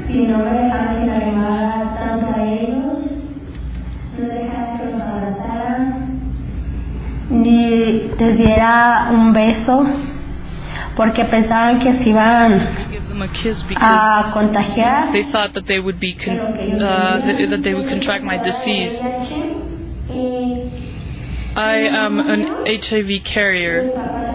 Speaker 8: y no me dejaban sin animar tanto a ellos, no dejaban que los abrazaran, ni les diera un beso, porque pensaban que se iban
Speaker 7: a kiss
Speaker 8: a
Speaker 7: because
Speaker 8: contagiar.
Speaker 7: they thought that they would be con- uh, that, that they would contract my disease. I am an H I V carrier.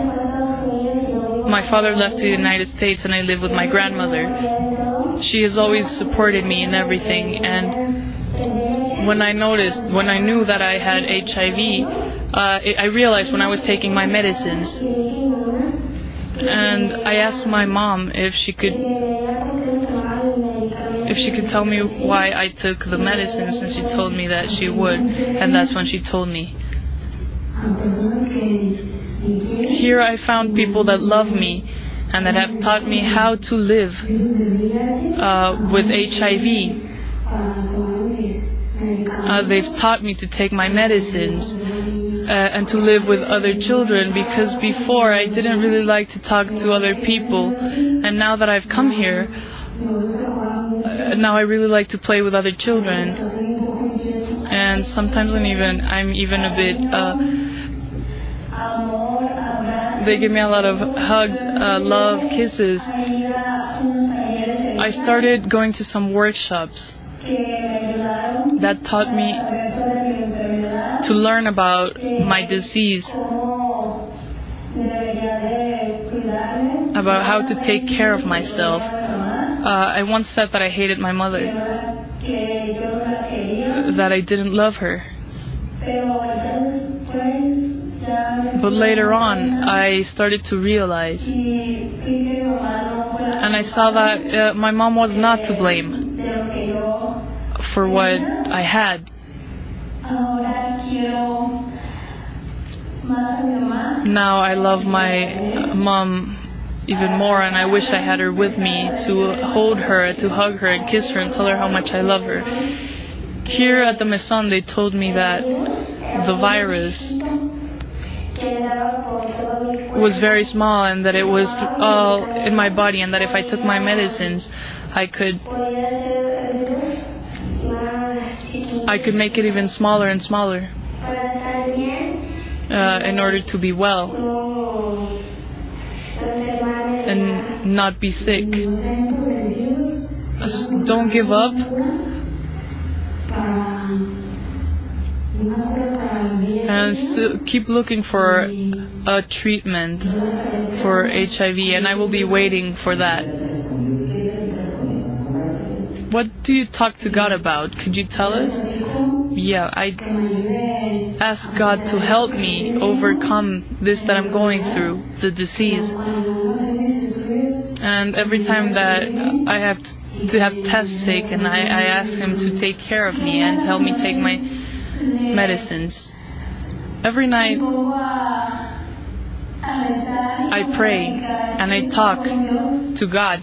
Speaker 7: My father left to the United States and I live with my grandmother. She has always supported me in everything, and when I noticed, when I knew that I had H I V, uh, it, I realized when I was taking my medicines. And I asked my mom if she could if she could tell me why I took the medicines, and she told me that she would, and that's when she told me. Here I found people that love me and that have taught me how to live uh, with H I V. Uh, they've taught me to take my medicines uh, and to live with other children, because before I didn't really like to talk to other people, and now that I've come here, uh, now I really like to play with other children, and sometimes I'm even I'm even a bit. Uh, they give me a lot of hugs, uh, love, kisses. I started going to some workshops that taught me to learn about my disease, about how to take care of myself. Uh, I once said that I hated my mother, that I didn't love her. But later on, I started to realize, and I saw that uh, my mom was not to blame for what I had. Now I love my mom even more, and I wish I had her with me to hold her, to hug her and kiss her and tell her how much I love her. Here at the Maison, they told me that the virus was very small and that it was all in my body, and that if I took my medicines, I could I could make it even smaller and smaller uh, in order to be well and not be sick. Don't give up. And so keep looking for a treatment for H I V, and I will be waiting for that. What do you talk to God about? Could you tell us? Yeah, I ask God to help me overcome this that I'm going through, the disease. And every time that I have to have tests taken, I, I ask Him to take care of me and help me take my medicines. Every night I pray and I talk to God.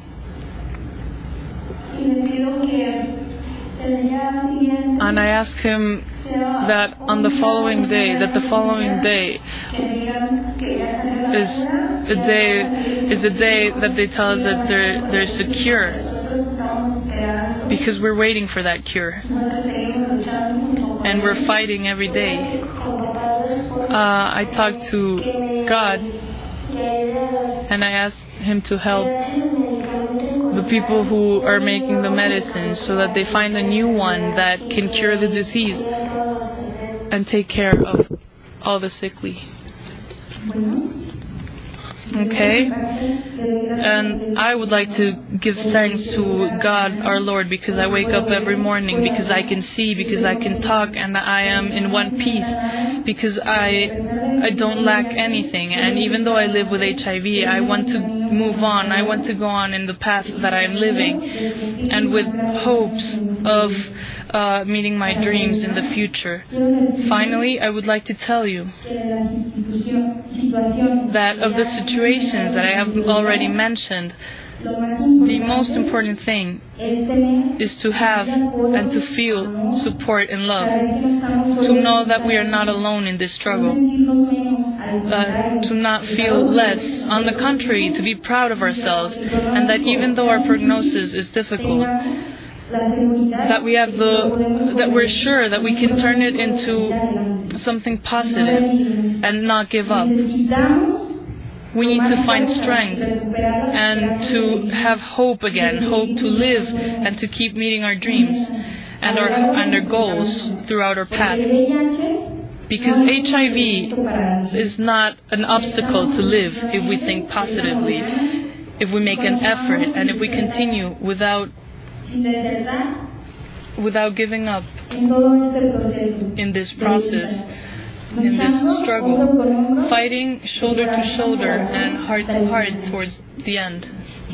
Speaker 7: And I ask Him that on the following day, that the following day is the day is the day that they tell us that there there's a cure, because we're waiting for that cure, and we're fighting every day. Uh, I talk to God, and I ask Him to help the people who are making the medicines, so that they find a new one that can cure the disease and take care of all the sickly. Okay? And I would like to give thanks to God our Lord, because I wake up every morning, because I can see, because I can talk, and I am in one piece, because I I don't lack anything. And even though I live with H I V, I want to move on. I want to go on in the path that I am living, and with hopes of uh, meeting my dreams in the future. Finally, I would like to tell you that of the situations that I have already mentioned, the most important thing is to have and to feel support and love, to know that we are not alone in this struggle, uh, to not feel less. On the contrary, to be proud of ourselves, and that even though our prognosis is difficult, that we have the, that we're sure that we can turn it into something positive and not give up. We need to find strength and to have hope again, hope to live and to keep meeting our dreams and our and our goals throughout our path. Because H I V is not an obstacle to live if we think positively, if we make an effort, and if we continue without without giving up in this process, in this struggle, fighting shoulder to shoulder and heart to heart towards the end.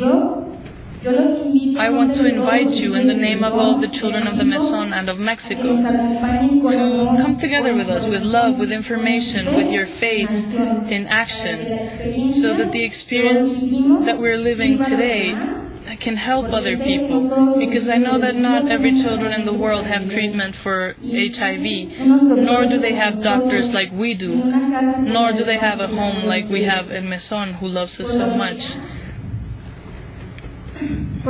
Speaker 7: I want to invite you in the name of all the children of the Meson and of Mexico to come together with us, with love, with information, with your faith in action, so that the experience that we're living today can help other people, because I know that not every children in the world have treatment for H I V, nor do they have doctors like we do, nor do they have a home like we have in Meson, who loves us so much. For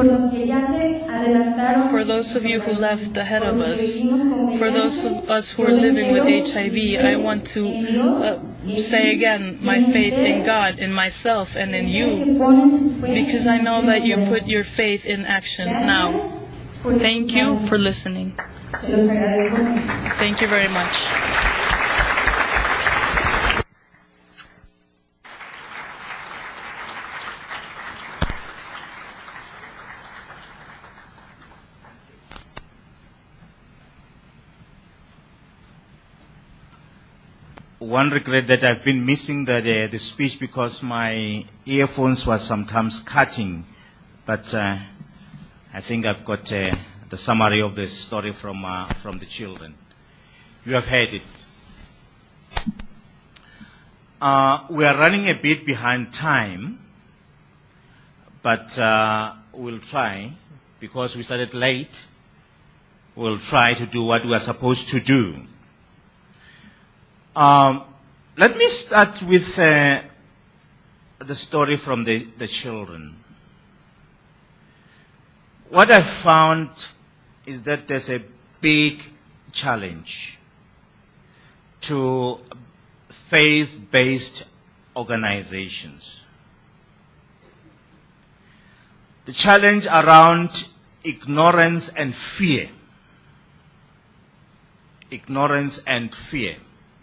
Speaker 7: those of you who left ahead of us, for those of us who are living with H I V, I want to uh, say again my faith in God, in myself, and in you, because I know that you put your faith in action now. Thank you for listening. Thank you very much.
Speaker 3: One regret that I've been missing the, the, the speech because my earphones were sometimes cutting. But uh, I think I've got uh, the summary of the story from, uh, from the children. You have heard it. Uh, we are running a bit behind time, but uh, we'll try, because we started late, we'll try to do what we are supposed to do. Um, let me start with uh, the story from the, the children. What I found is that there's a big challenge to faith-based organizations. The challenge around ignorance and fear. Ignorance and fear.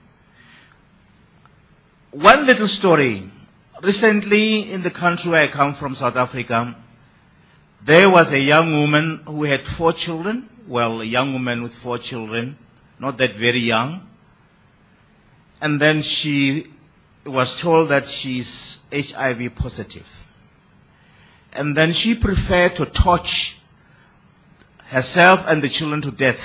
Speaker 3: One little story. Recently, in the country where I come from, South Africa, there was a young woman who had four children. Well, a young woman with four children, not that very young. And then she was told that she's H I V positive. And then she preferred to torture herself and the children to death,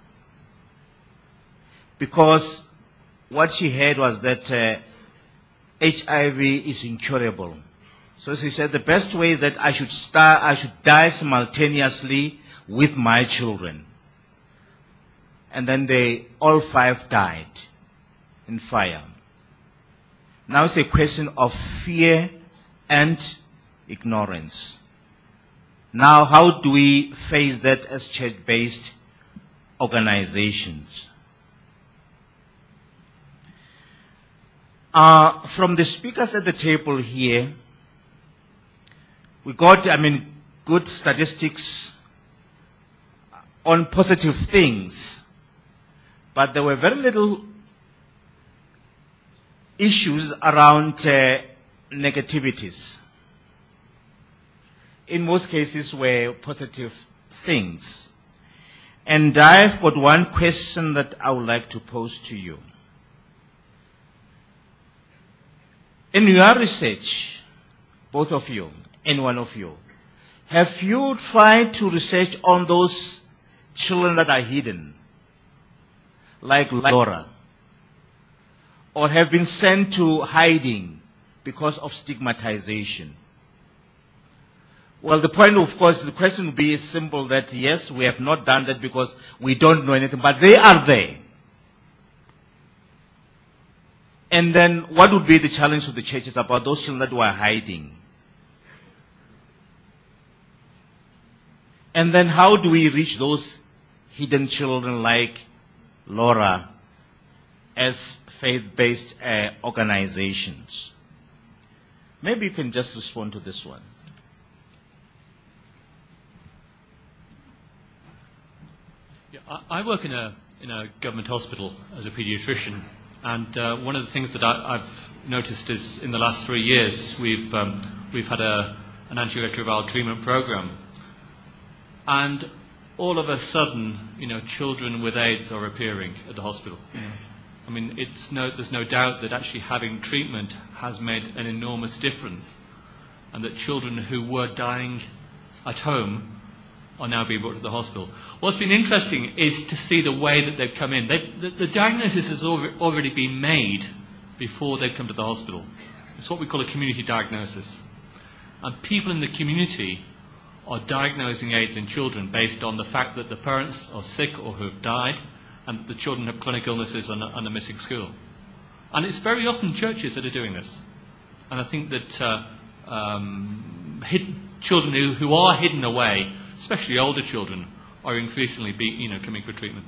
Speaker 3: because what she heard was that uh, H I V is incurable. So she said the best way is that I should start, I should die simultaneously with my children. And then they all five died in fire. Now it's a question of fear and ignorance. Now, how do we face that as church-based organizations? Uh, from the speakers at the table here, we got, I mean, good statistics on positive things, but there were very little issues around uh, negativities. In most cases were positive things. And I've got one question that I would like to pose to you. In your research, both of you, any one of you, have you tried to research on those children that are hidden, like Laura, or have been sent to hiding because of stigmatization? Well, the point, of course, the question would be simple, that yes, we have not done that because we don't know anything, but they are there. And then what would be the challenge to the churches about those children that were hiding? And then how do we reach those hidden children like Laura as faith-based uh, organizations? Maybe you can just respond to this one.
Speaker 4: Yeah, I, I work in a in a government hospital as a paediatrician, and uh, one of the things that I, I've noticed is in the last three years we've um, we've had a an antiretroviral treatment program, and all of a sudden, you know, children with AIDS are appearing at the hospital. Yeah. I mean, it's no, there's no doubt that actually having treatment has made an enormous difference, and that children who were dying at home are now being brought to the hospital. What's been interesting is to see the way that they've come in. The, the diagnosis has already been made before they've come to the hospital. It's what we call a community diagnosis. And people in the community are diagnosing AIDS in children based on the fact that the parents are sick or who have died, and that the children have chronic illnesses and are, and are missing school. And it's very often churches that are doing this. And I think that uh, um, hid, children who, who are hidden away, especially older children, are increasingly be, you know, coming for treatment.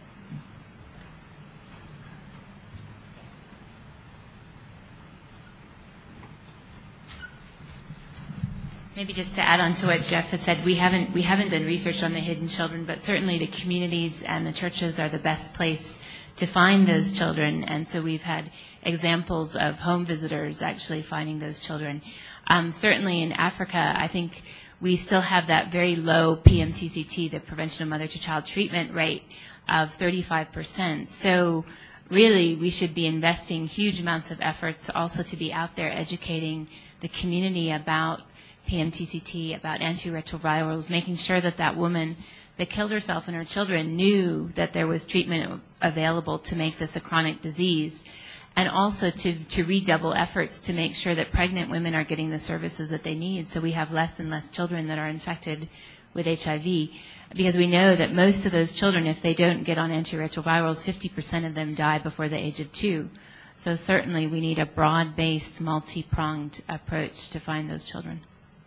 Speaker 5: Maybe just to add on to what Jeff has said, we haven't we haven't done research on the hidden children, but certainly the communities and the churches are the best place to find those children. And so we've had examples of home visitors actually finding those children. Um, certainly in Africa, I think we still have that very low P M T C T, the prevention of mother-to-child treatment rate, of thirty-five percent. So really, we should be investing huge amounts of efforts also to be out there educating the community about P M T C T, about antiretrovirals, making sure that that woman that killed herself and her children knew that there was treatment available to make this a chronic disease, and also to, to redouble efforts to make sure that pregnant women are getting the services that they need, so we have less and less children that are infected with H I V. Because we know that most of those children, if they don't get on antiretrovirals, fifty percent of them die before the age of two. So certainly we need a broad-based, multi-pronged approach to find those children.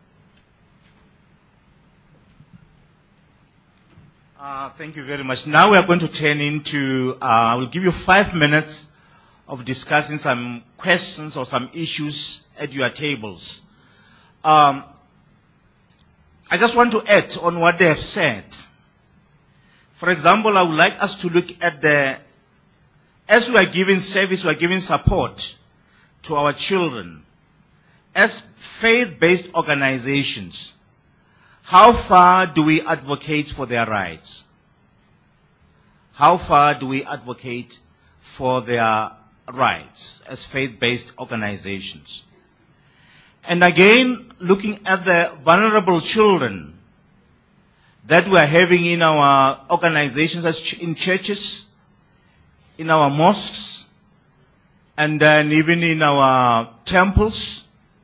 Speaker 3: Uh, thank you very much. Now we are going to turn into, uh, I will give you five minutes of discussing some questions or some issues at your tables. Um, I just want to add on what they have said. For example, I would like us to look at the, as we are giving service, we are giving support to our children, as faith-based organizations. How far do we advocate for their rights? How far do we advocate for their rights as faith-based organizations? And again, looking at the vulnerable children that we are having in our organizations, as ch- in churches, in our mosques, and then even in our temples.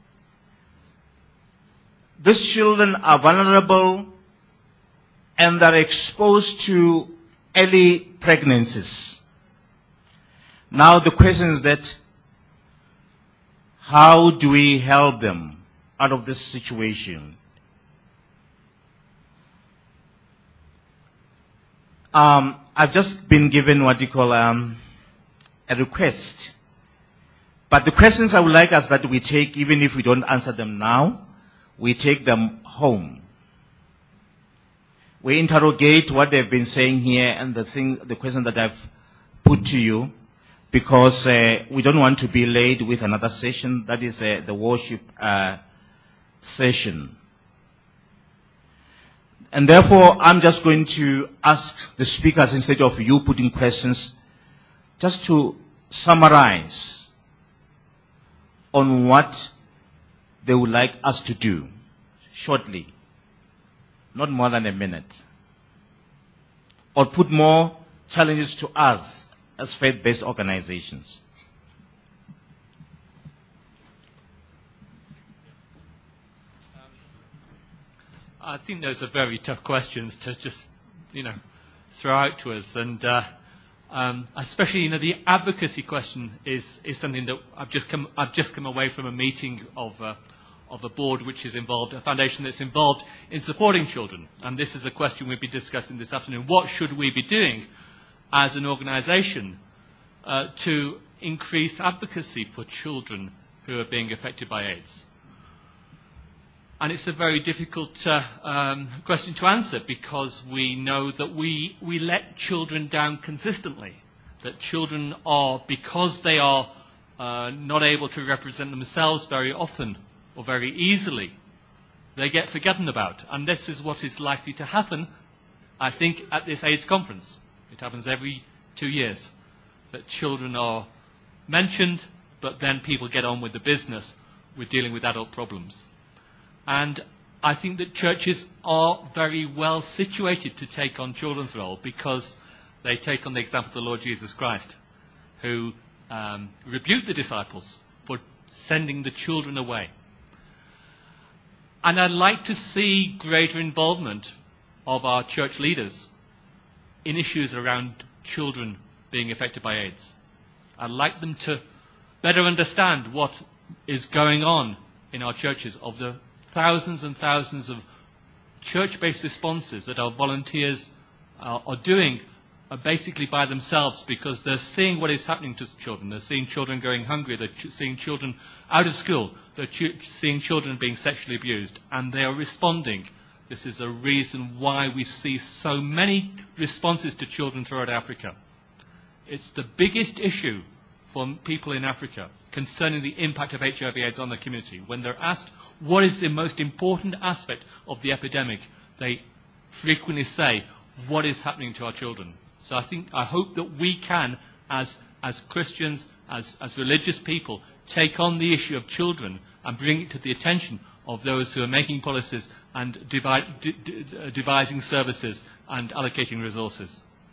Speaker 3: These children are vulnerable and are exposed to early pregnancies. Now the question is that, how do we help them out of this situation? Um, I've just been given what you call um, a request. But the questions I would like us that we take, even if we don't answer them now, we take them home. We interrogate what they've been saying here and the thing, the question that I've put to you, because uh, we don't want to be late with another session, that is uh, the worship uh, session. And therefore, I'm just going to ask the speakers, instead of you putting questions, just to summarize on what they would like us to do, shortly, not more than a minute, or put more challenges to us as faith-based organizations.
Speaker 4: I think those are very tough questions to just, you know, throw out to us, and uh, Um, especially, you know, the advocacy question is, is something that I've just come I've just come away from a meeting of uh, of a board which is involved, a foundation that's involved in supporting children. And this is a question we'll be discussing this afternoon. What should we be doing as an organisation uh, to increase advocacy for children who are being affected by AIDS? And it's a very difficult uh, um, question to answer, because we know that we, we let children down consistently. That children are, because they are uh, not able to represent themselves very often or very easily, they get forgotten about. And this is what is likely to happen, I think, at this AIDS conference. It happens every two years, that children are mentioned, but then people get on with the business with dealing with adult problems. And I think that churches are very well situated to take on children's role, because they take on the example of the Lord Jesus Christ, who um, rebuked the disciples for sending the children away. And I'd like to see greater involvement of our church leaders in issues around children being affected by AIDS. I'd like them to better understand what is going on in our churches, of the thousands and thousands of church-based responses that our volunteers uh, are doing uh, basically by themselves, because they're seeing what is happening to children. They're seeing children going hungry. They're ch- seeing children out of school. They're ch- seeing children being sexually abused. And they are responding. This is a reason why we see so many responses to children throughout Africa. It's the biggest issue for people in Africa concerning the impact of H I V AIDS on the community. When they're asked what is the most important aspect of the epidemic, they frequently say, what is happening to our children? So I think, I hope that we can, as as Christians, as, as religious people, take on the issue of children and bring it to the attention of those who are making policies and devi- d- d- devising services and allocating resources.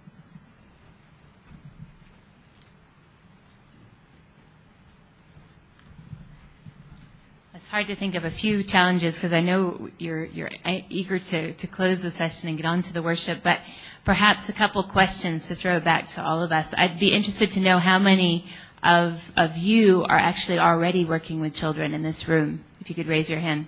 Speaker 5: It's hard to think of a few challenges, because I know you're you're eager to, to close the session and get on to the worship, but perhaps a couple questions to throw back to all of us. I'd be interested to know how many of of you are actually already working with children in this room. If you could raise your hand.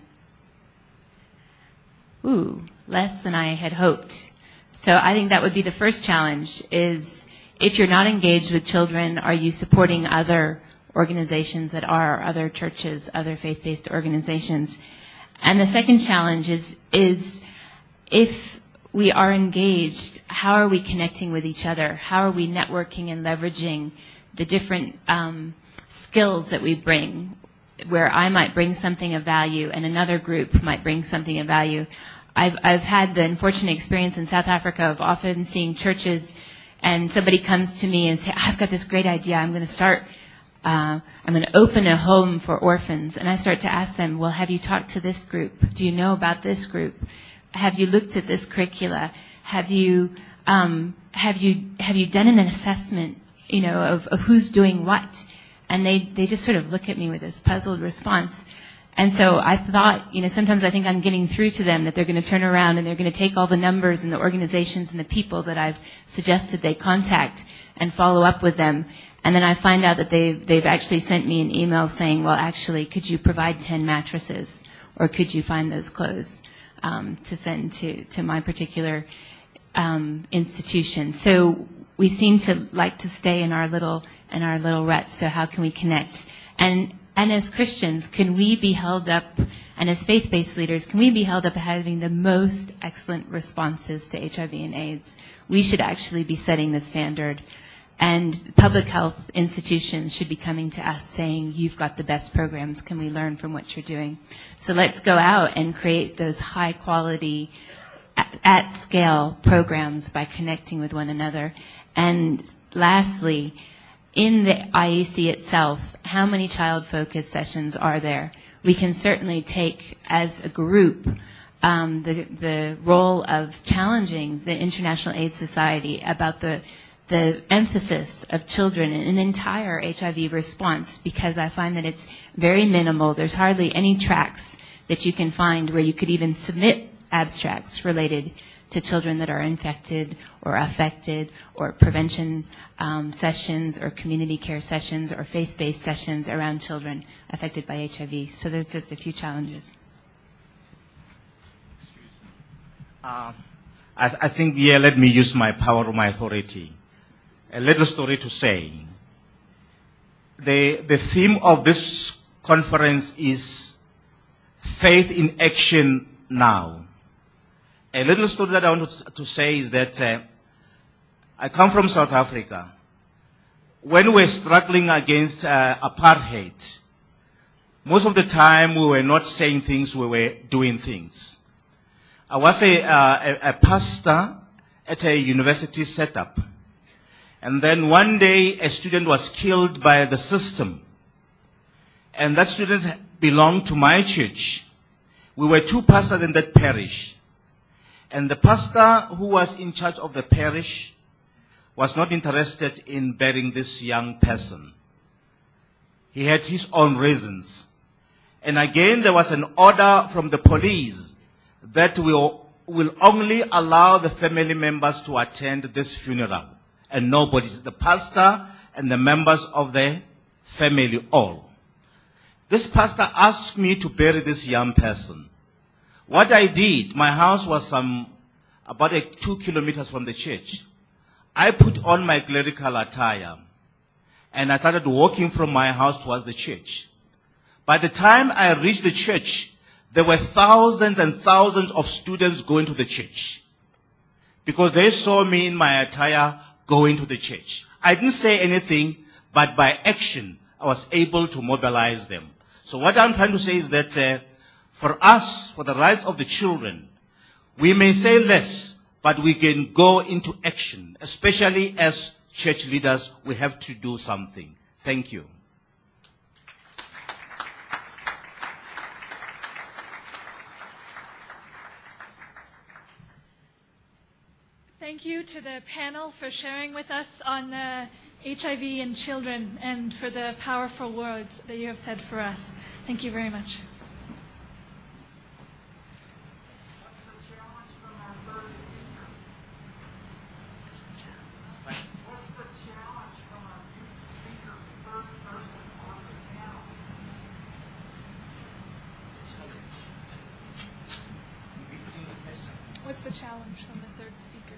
Speaker 5: Ooh, less than I had hoped. So I think that would be the first challenge, is if you're not engaged with children, are you supporting other organizations that are, other churches, other faith-based organizations? And the second challenge is, is if we are engaged, how are we connecting with each other? How are we networking and leveraging the different um, skills that we bring, where I might bring something of value and another group might bring something of value? I've, I've had the unfortunate experience in South Africa of often seeing churches, and somebody comes to me and says, I've got this great idea. I'm going to start Uh, I'm going to open a home for orphans. And I start to ask them, well, have you talked to this group? Do you know about this group? Have you looked at this curricula? Have you um, have you have you done an assessment, you know, of, of who's doing what? And they, they just sort of look at me with this puzzled response. And so I thought, you know, sometimes I think I'm getting through to them, that they're going to turn around and they're going to take all the numbers and the organizations and the people that I've suggested they contact and follow up with them. And then I find out that they've, they've actually sent me an email saying, well, actually, could you provide ten mattresses? Or could you find those clothes um, to send to, to my particular um, institution? So we seem to like to stay in our little in our little ruts. So how can we connect? And and as Christians, can we be held up, and as faith-based leaders, can we be held up as having the most excellent responses to H I V and AIDS? We should actually be setting the standard. And public health institutions should be coming to us saying, you've got the best programs. Can we learn from what you're doing? So let's go out and create those high-quality, at-scale programs by connecting with one another. And lastly, in the I E C itself, how many child-focused sessions are there? We can certainly take, as a group, um, the, the role of challenging the International AIDS Society about the the emphasis of children in an entire H I V response, because I find that it's very minimal. There's hardly any tracks that you can find where you could even submit abstracts related to children that are infected or affected, or prevention um, sessions or community care sessions or faith-based sessions around children affected by H I V. So there's just a few challenges.
Speaker 3: Uh, I, I think, yeah, let me use my power or my authority. A little story to say. The, the theme of this conference is Faith in Action Now. A little story that I want to, to say is that uh, I come from South Africa. When we were struggling against uh, apartheid, most of the time we were not saying things, we were doing things. I was a, uh, a, a pastor at a university setup. And then one day a student was killed by the system. And that student belonged to my church. We were two pastors in that parish. And the pastor who was in charge of the parish was not interested in burying this young person. He had his own reasons. And again, there was an order from the police that will, will only allow the family members to attend this funeral. And nobody, the pastor and the members of the family all. This pastor asked me to bury this young person. What I did, my house was some about a, two kilometers from the church. I put on my clerical attire and I started walking from my house towards the church. By the time I reached the church, there were thousands and thousands of students going to the church because they saw me in my attire going to the church. I didn't say anything, but by action, I was able to mobilize them. So what I'm trying to say is that uh, for us, for the rights of the children, we may say less, but we can go into action. Especially as church leaders, we have to do something. Thank you.
Speaker 1: Thank you to the panel for sharing with us on the H I V in children and for the powerful words that you have said for us. Thank you very much. What's the challenge from the third speaker?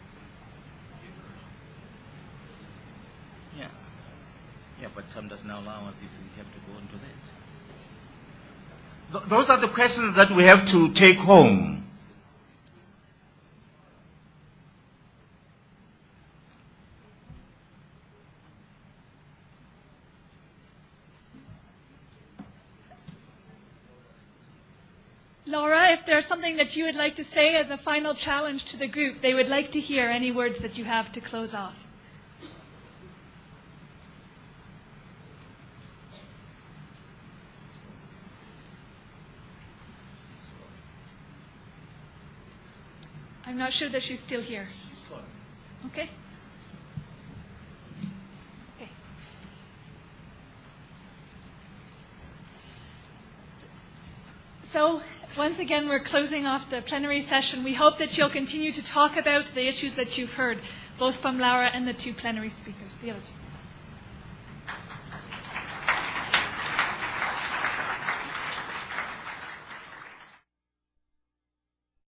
Speaker 3: Yeah. Yeah, but time does not allow us if we have to go into that. Th- those are the questions that we have to take home.
Speaker 1: Laura, if there's something that you would like to say as a final challenge to the group, they would like to hear any words that you have to close off. I'm not sure that she's still here. Okay? Okay. So, once again, we're closing off the plenary session. We hope that you'll continue to talk about the issues that you've heard, both from Laura and the two plenary speakers. The other two.